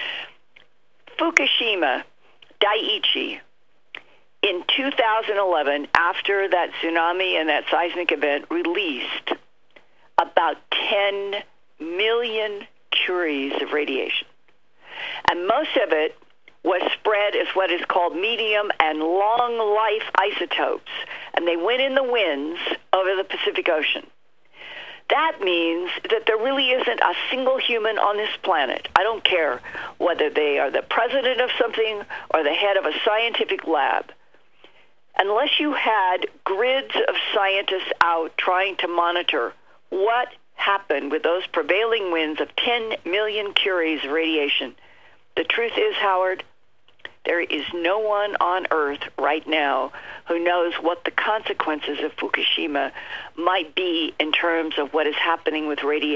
Fukushima, Daiichi, in two thousand eleven, after that tsunami and that seismic event, released about ten million curies of radiation. And most of it was spread as what is called medium and long life isotopes. And they went in the winds over the Pacific Ocean. That means that there really isn't a single human on this planet. I don't care whether they are the president of something or the head of a scientific lab. Unless you had grids of scientists out trying to monitor what happened with those prevailing winds of ten million curies of radiation. The truth is, Howard, there is no one on Earth right now who knows what the consequences of Fukushima might be in terms of what is happening with radiation.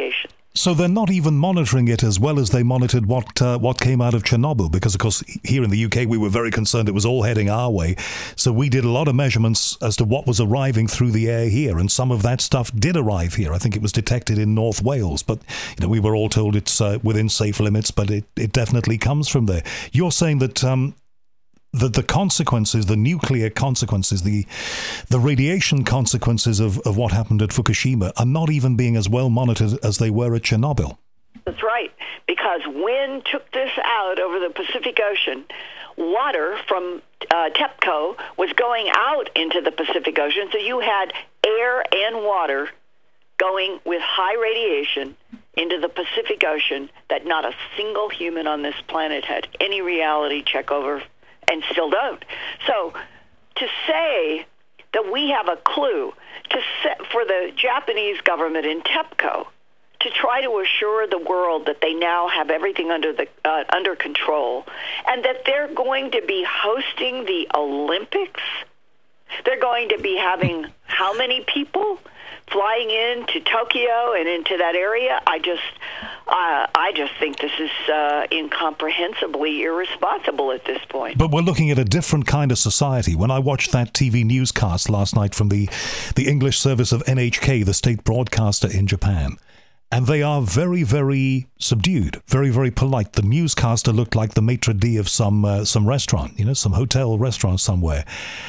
So they're not even monitoring it as well as they monitored what uh, what came out of Chernobyl, because, of course, here in the U K, we were very concerned it was all heading our way. So we did a lot of measurements as to what was arriving through the air here, and some of that stuff did arrive here. I think it was detected in North Wales, but you know, we were all told it's uh, within safe limits, but it, it definitely comes from there. You're saying that... Um, that the consequences, the nuclear consequences, the the radiation consequences of, of what happened at Fukushima are not even being as well monitored as they were at Chernobyl. That's right, because wind took this out over the Pacific Ocean. Water from uh, TEPCO was going out into the Pacific Ocean, so you had air and water going with high radiation into the Pacific Ocean that not a single human on this planet had any reality check over, and still don't. So to say that we have a clue to set for the Japanese government in TEPCO to try to assure the world that they now have everything under the uh, under control, and that they're going to be hosting the Olympics, they're going to be having how many people flying into Tokyo and into that area? I just, uh, I just think this is uh, incomprehensibly irresponsible at this point. But we're looking at a different kind of society. When I watched that T V newscast last night from the, the English service of N H K, the state broadcaster in Japan, and they are very, very subdued, very, very polite. The newscaster looked like the maitre d' of some uh, some restaurant, you know, some hotel restaurant somewhere.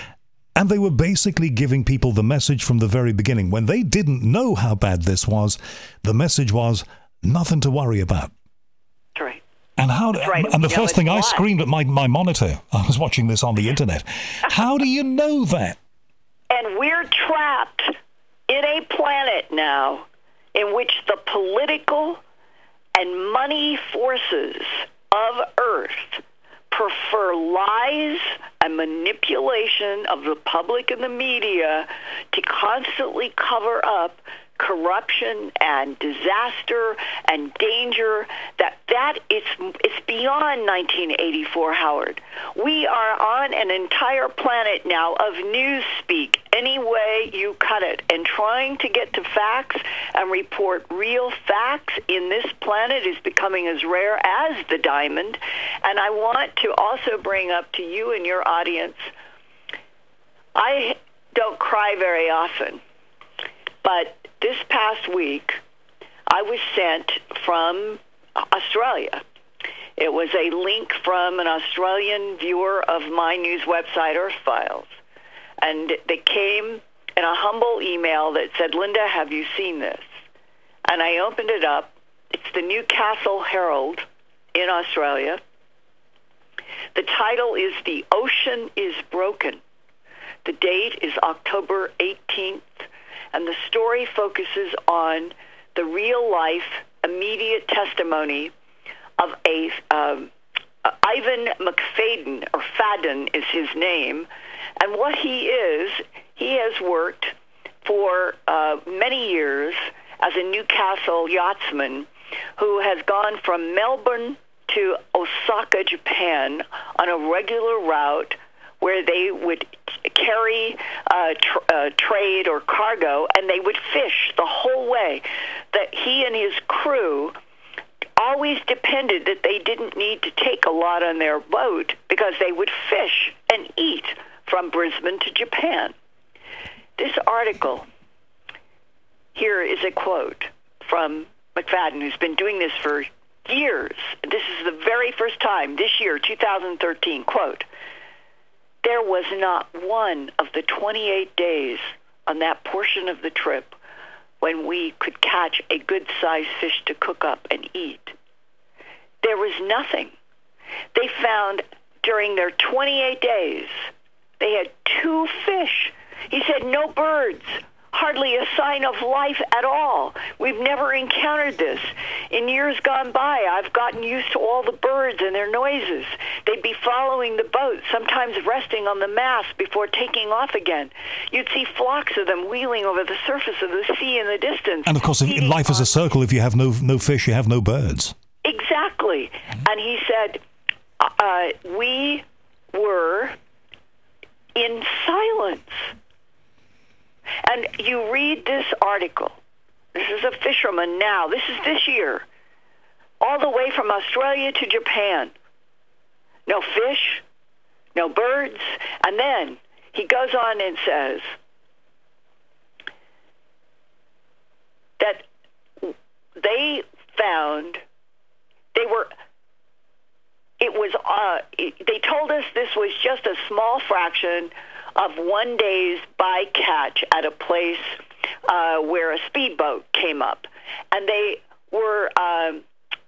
And they were basically giving people the message from the very beginning. When they didn't know how bad this was, the message was nothing to worry about. That's right. And how? Do, right. And the you first know, thing I what? screamed at my, my monitor, I was watching this on the internet, how do you know that? And we're trapped in a planet now in which the political and money forces of Earth prefer lies and manipulation of the public and the media to constantly cover up corruption and disaster and danger. That that it's it's beyond nineteen eighty-four, Howard. We are on an entire planet now of newspeak, any way you cut it, and trying to get to facts and report real facts in this planet is becoming as rare as the diamond. And I want to also bring up to you and your audience, I don't cry very often, but this past week, I was sent from Australia. It was a link from an Australian viewer of my news website, Earth Files. And they came in a humble email that said, Linda, have you seen this? And I opened it up. It's the Newcastle Herald in Australia. The title is The Ocean is Broken. The date is October eighteenth. And the story focuses on the real-life, immediate testimony of a um, uh, Ivan McFadden, or Fadden is his name. And what he is, he has worked for uh, many years as a Newcastle yachtsman who has gone from Melbourne to Osaka, Japan, on a regular route where they would carry uh, tr- uh, trade or cargo, and they would fish the whole way. That he and his crew always depended that they didn't need to take a lot on their boat because they would fish and eat from Brisbane to Japan. This article here is a quote from McFadden, who's been doing this for years. This is the very first time, this year, two thousand thirteen, quote, "There was not one of the twenty-eight days on that portion of the trip when we could catch a good-sized fish to cook up and eat. There was nothing. They found during their twenty-eight days, they had two fish. He said no birds, hardly a sign of life at all. We've never encountered this. In years gone by, I've gotten used to all the birds and their noises. They'd be following the boat, sometimes resting on the mast before taking off again. You'd see flocks of them wheeling over the surface of the sea in the distance. And of course, if life is a circle. If you have no no fish, you have no birds." Exactly. And he said, uh, we were in silence. And you read this article, This is a fisherman now. This is this year. All the way from Australia to Japan. No fish, no birds. And then he goes on and says that they found, they were, it was, uh, it, they told us this was just a small fraction of one day's bycatch at a place uh, where a speedboat came up. And they were, um,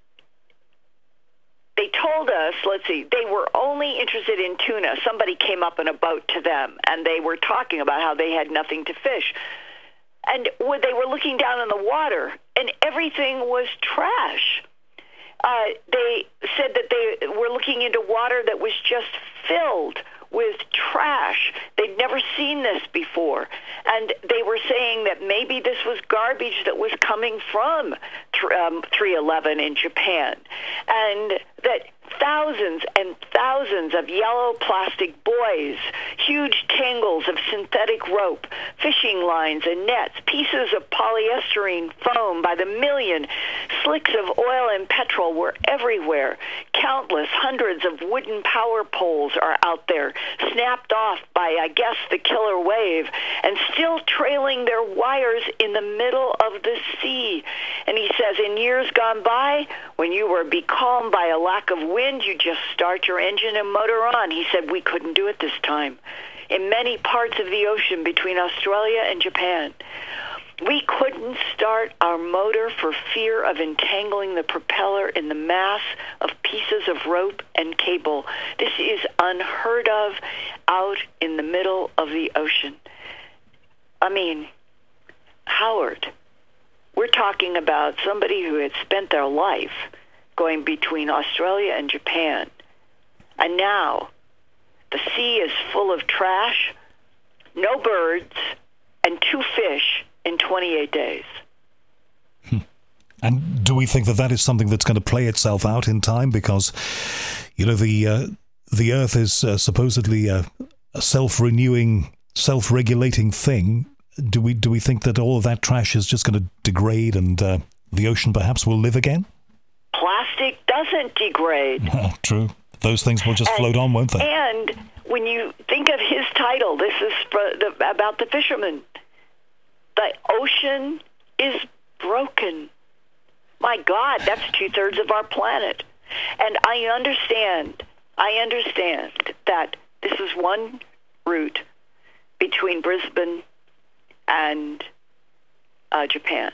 they told us, let's see, they were only interested in tuna. Somebody came up in a boat to them, and they were talking about how they had nothing to fish. And when they were looking down in the water, and everything was trash. Uh, they said that they were looking into water that was just filled with trash. They'd never seen this before. And they were saying that maybe this was garbage that was coming from um, three eleven in Japan. And that thousands and thousands of yellow plastic buoys, huge tangles of synthetic rope, fishing lines and nets, pieces of polyester foam by the million, slicks of oil and petrol were everywhere. Countless hundreds of wooden power poles are out there, snapped off by, I guess, the killer wave, and still trailing their wires in the middle of the sea. And he says, in years gone by, when you were becalmed by a lack of wind, you just start your engine and motor on. He said, we couldn't do it this time. In many parts of the ocean between Australia and Japan, we couldn't start our motor for fear of entangling the propeller in the mass of pieces of rope and cable. This is unheard of out in the middle of the ocean. I mean, Howard, we're talking about somebody who had spent their life going between Australia and Japan. And now the sea is full of trash, no birds, and two fish in twenty-eight days. Hmm. And do we think that that is something that's going to play itself out in time? Because, you know, the uh, the Earth is uh, supposedly a, a self-renewing, self-regulating thing. Do we do we think that all of that trash is just going to degrade and uh, the ocean perhaps will live again? Plastic doesn't degrade. True. Those things will just and, float on, won't they? And when you think of his title, this is for the, about the fisherman. The ocean is broken. My God, that's two-thirds of our planet. And I understand, I understand that this is one route between Brisbane and uh, Japan.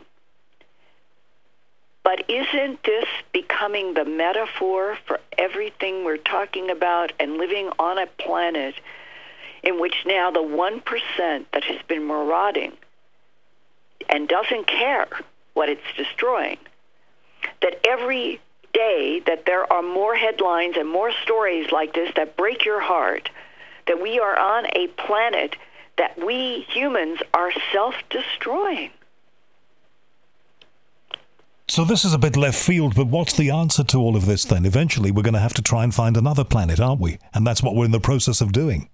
But isn't this becoming the metaphor for everything we're talking about and living on a planet in which now the one percent that has been marauding and doesn't care what it's destroying, that every day that there are more headlines and more stories like this that break your heart, that we are on a planet that we humans are self-destroying. So this is a bit left field, but what's the answer to all of this then? Eventually we're going to have to try and find another planet, aren't we? And that's what we're in the process of doing.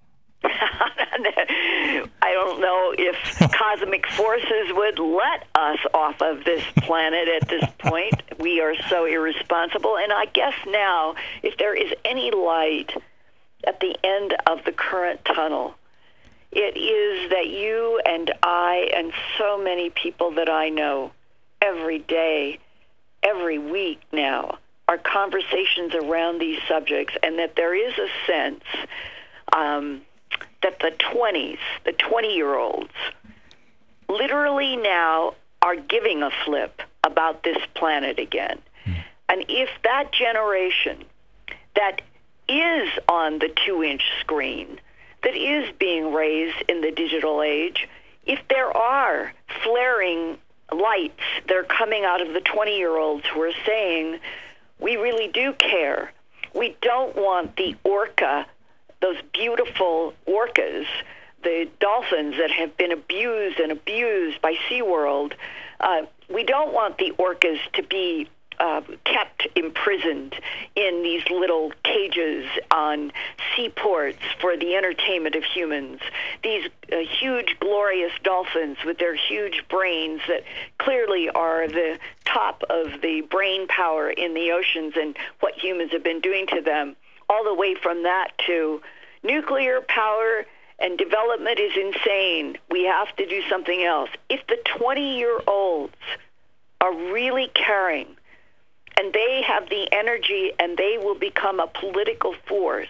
I don't know if cosmic forces would let us off of this planet at this point. We are so irresponsible. And I guess now, if there is any light at the end of the current tunnel, it is that you and I and so many people that I know every day, every week now, are conversations around these subjects, and that there is a sense um, that the twenties, the twenty-year-olds, literally now are giving a flip about this planet again. Mm. And if that generation that is on the two-inch screen, that is being raised in the digital age, if there are flaring lights that are coming out of the twenty-year-olds who are saying, we really do care. We don't want the orca, those beautiful orcas, the dolphins that have been abused and abused by SeaWorld. Uh, we don't want the orcas to be uh, kept imprisoned in these little cages on seaports for the entertainment of humans. These uh, huge, glorious dolphins with their huge brains that clearly are the top of the brain power in the oceans and what humans have been doing to them, all the way from that to nuclear power and development is insane. We have to do something else. If the twenty-year-olds are really caring, and they have the energy and they will become a political force,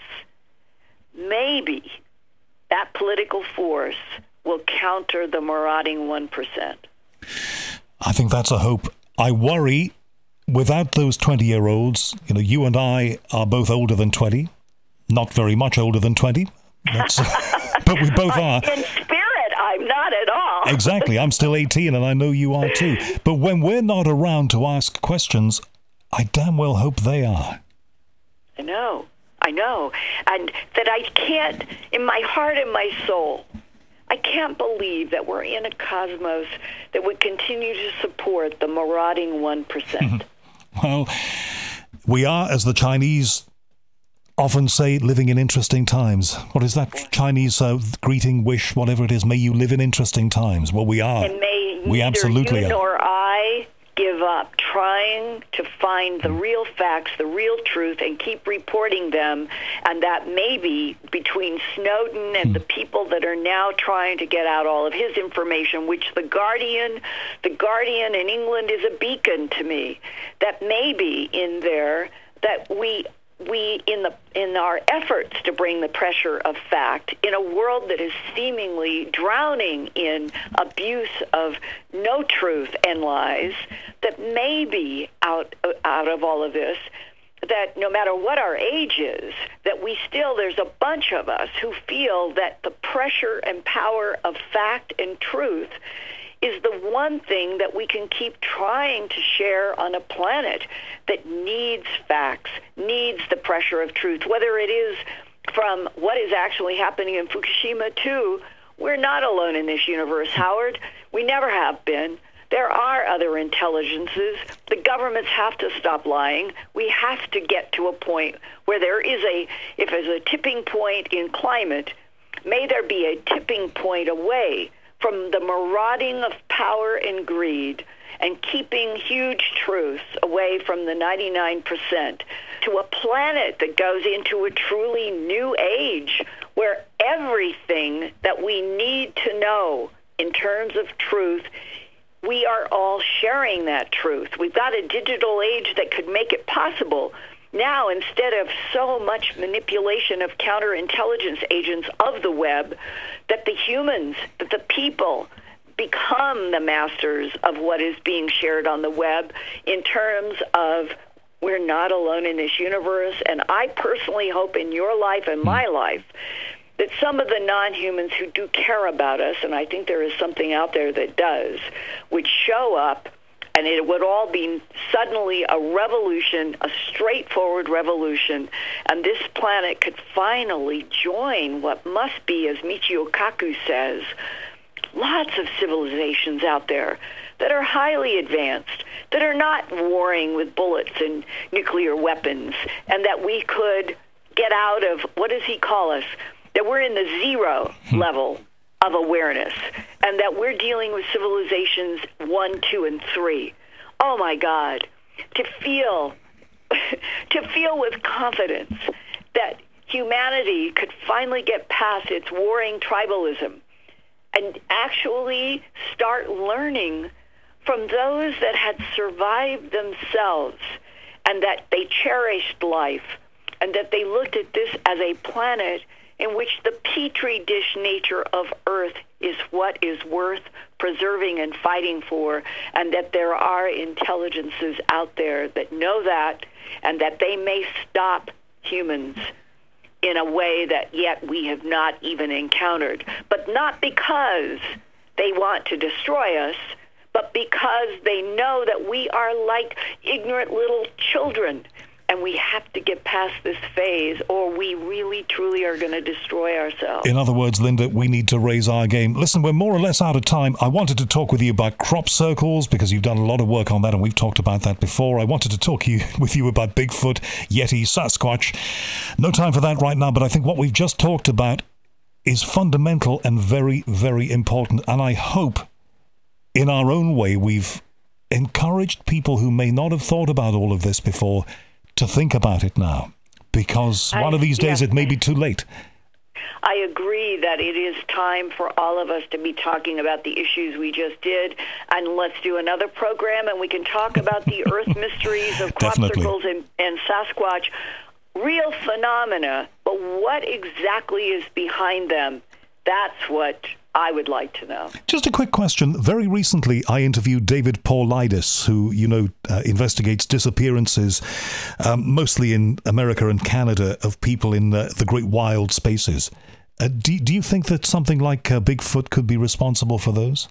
maybe that political force will counter the marauding one percent. I think that's a hope. I worry, without those twenty-year-olds, you know, you and I are both older than twenty, not very much older than twenty, that's, but we both are. In spirit, I'm not at all. Exactly. I'm still eighteen, and I know you are too. But when we're not around to ask questions, I damn well hope they are. I know. I know. And that I can't, in my heart and my soul, I can't believe that we're in a cosmos that would continue to support the marauding one percent. Well, we are, as the Chinese often say, living in interesting times. What is that Chinese uh, greeting, wish, whatever it is? May you live in interesting times. Well, we are. And may we absolutely you are. nor I give up trying to find the real facts, the real truth, and keep reporting them. And that maybe between Snowden and mm. the people that are now trying to get out all of his information, which the Guardian, the Guardian in England is a beacon to me, that maybe in there that we we in the in our efforts to bring the pressure of fact in a world that is seemingly drowning in abuse of no truth and lies, that maybe out out of all of this, that no matter what our age is, that we still, there's a bunch of us who feel that the pressure and power of fact and truth is the one thing that we can keep trying to share on a planet that needs facts, needs the pressure of truth, whether it is from what is actually happening in Fukushima to we're not alone in this universe, Howard. We never have been. There are other intelligences. The governments have to stop lying. We have to get to a point where there is a, if there's a tipping point in climate, may there be a tipping point away from the marauding of power and greed and keeping huge truths away from the ninety-nine percent to a planet that goes into a truly new age where everything that we need to know in terms of truth, we are all sharing that truth. We've got a digital age that could make it possible. Now, instead of so much manipulation of counterintelligence agents of the web, that the humans, that the people become the masters of what is being shared on the web in terms of we're not alone in this universe. And I personally hope in your life and my life that some of the non-humans who do care about us, and I think there is something out there that does, would show up, and it would all be suddenly a revolution, a straightforward revolution, and this planet could finally join what must be, as Michio Kaku says, lots of civilizations out there that are highly advanced, that are not warring with bullets and nuclear weapons, and that we could get out of, what does he call us, that we're in the zero level of awareness, and that we're dealing with civilizations one, two, and three. Oh my God, to feel, to feel with confidence that humanity could finally get past its warring tribalism and actually start learning from those that had survived themselves and that they cherished life and that they looked at this as a planet in which the petri dish nature of Earth is what is worth preserving and fighting for, and that there are intelligences out there that know that, and that they may stop humans in a way that yet we have not even encountered. But not because they want to destroy us, but because they know that we are like ignorant little children and we have to get past this phase, or we really, truly are going to destroy ourselves. In other words, Linda, we need to raise our game. Listen, we're more or less out of time. I wanted to talk with you about crop circles, because you've done a lot of work on that, and we've talked about that before. I wanted to talk you, with you about Bigfoot, Yeti, Sasquatch. No time for that right now, but I think what we've just talked about is fundamental and very, very important. And I hope, in our own way, we've encouraged people who may not have thought about all of this before to think about it now, because I, one of these days yeah. it may be too late. I agree that it is time for all of us to be talking about the issues we just did, and let's do another program and we can talk about the earth mysteries of crop circles and, and Sasquatch, real phenomena, but what exactly is behind them? That's what I would like to know. Just a quick question. Very recently, I interviewed David Paulides, who, you know, uh, investigates disappearances, um, mostly in America and Canada, of people in uh, the great wild spaces. Uh, do, do you think that something like uh, Bigfoot could be responsible for those?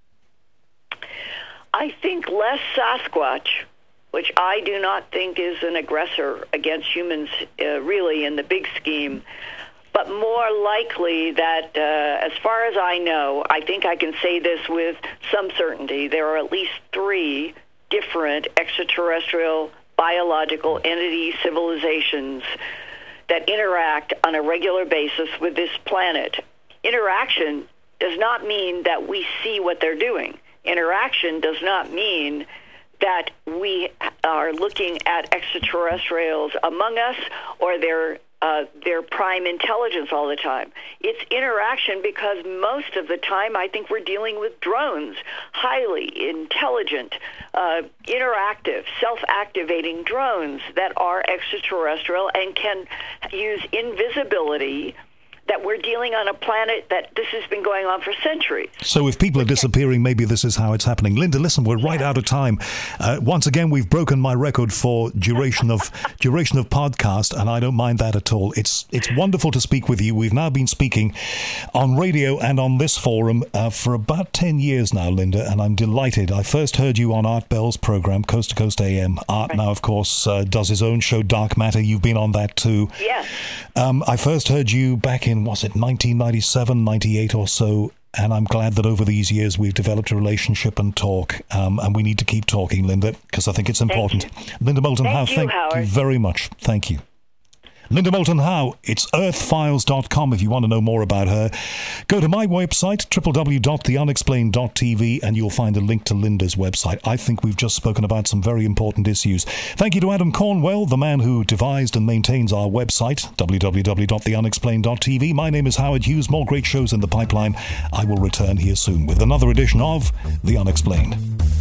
I think less Sasquatch, which I do not think is an aggressor against humans, uh, really, in the big scheme, but more likely that, uh, as far as I know, I think I can say this with some certainty, there are at least three different extraterrestrial biological entity civilizations that interact on a regular basis with this planet. Interaction does not mean that we see what they're doing. Interaction does not mean that we are looking at extraterrestrials among us or their uh, their prime intelligence all the time. It's interaction because most of the time I think we're dealing with drones, highly intelligent, uh, interactive, self-activating drones that are extraterrestrial and can use invisibility, that we're dealing on a planet that this has been going on for centuries. So if people are disappearing, maybe this is how it's happening. Linda, listen, we're right out of time. Uh, once again, we've broken my record for duration of duration of podcast, and I don't mind that at all. It's it's wonderful to speak with you. We've now been speaking on radio and on this forum uh, for about ten years now, Linda, and I'm delighted. I first heard you on Art Bell's program, Coast to Coast A M. Art right. now, of course, uh, does his own show, Dark Matter. You've been on that too. Yes. Um, I first heard you back in, was it nineteen ninety-seven, ninety-eight or so, and I'm glad that over these years we've developed a relationship and talk, um, and we need to keep talking, Linda, because I think it's important. Linda Moulton Howe, thank, you, thank Howard. you very much. Thank you. Linda Moulton Howe, it's earth files dot com if you want to know more about her. Go to my website, w w w dot the unexplained dot t v, and you'll find a link to Linda's website. I think we've just spoken about some very important issues. Thank you to Adam Cornwell, the man who devised and maintains our website, w w w dot the unexplained dot t v. My name is Howard Hughes. More great shows in the pipeline. I will return here soon with another edition of The Unexplained.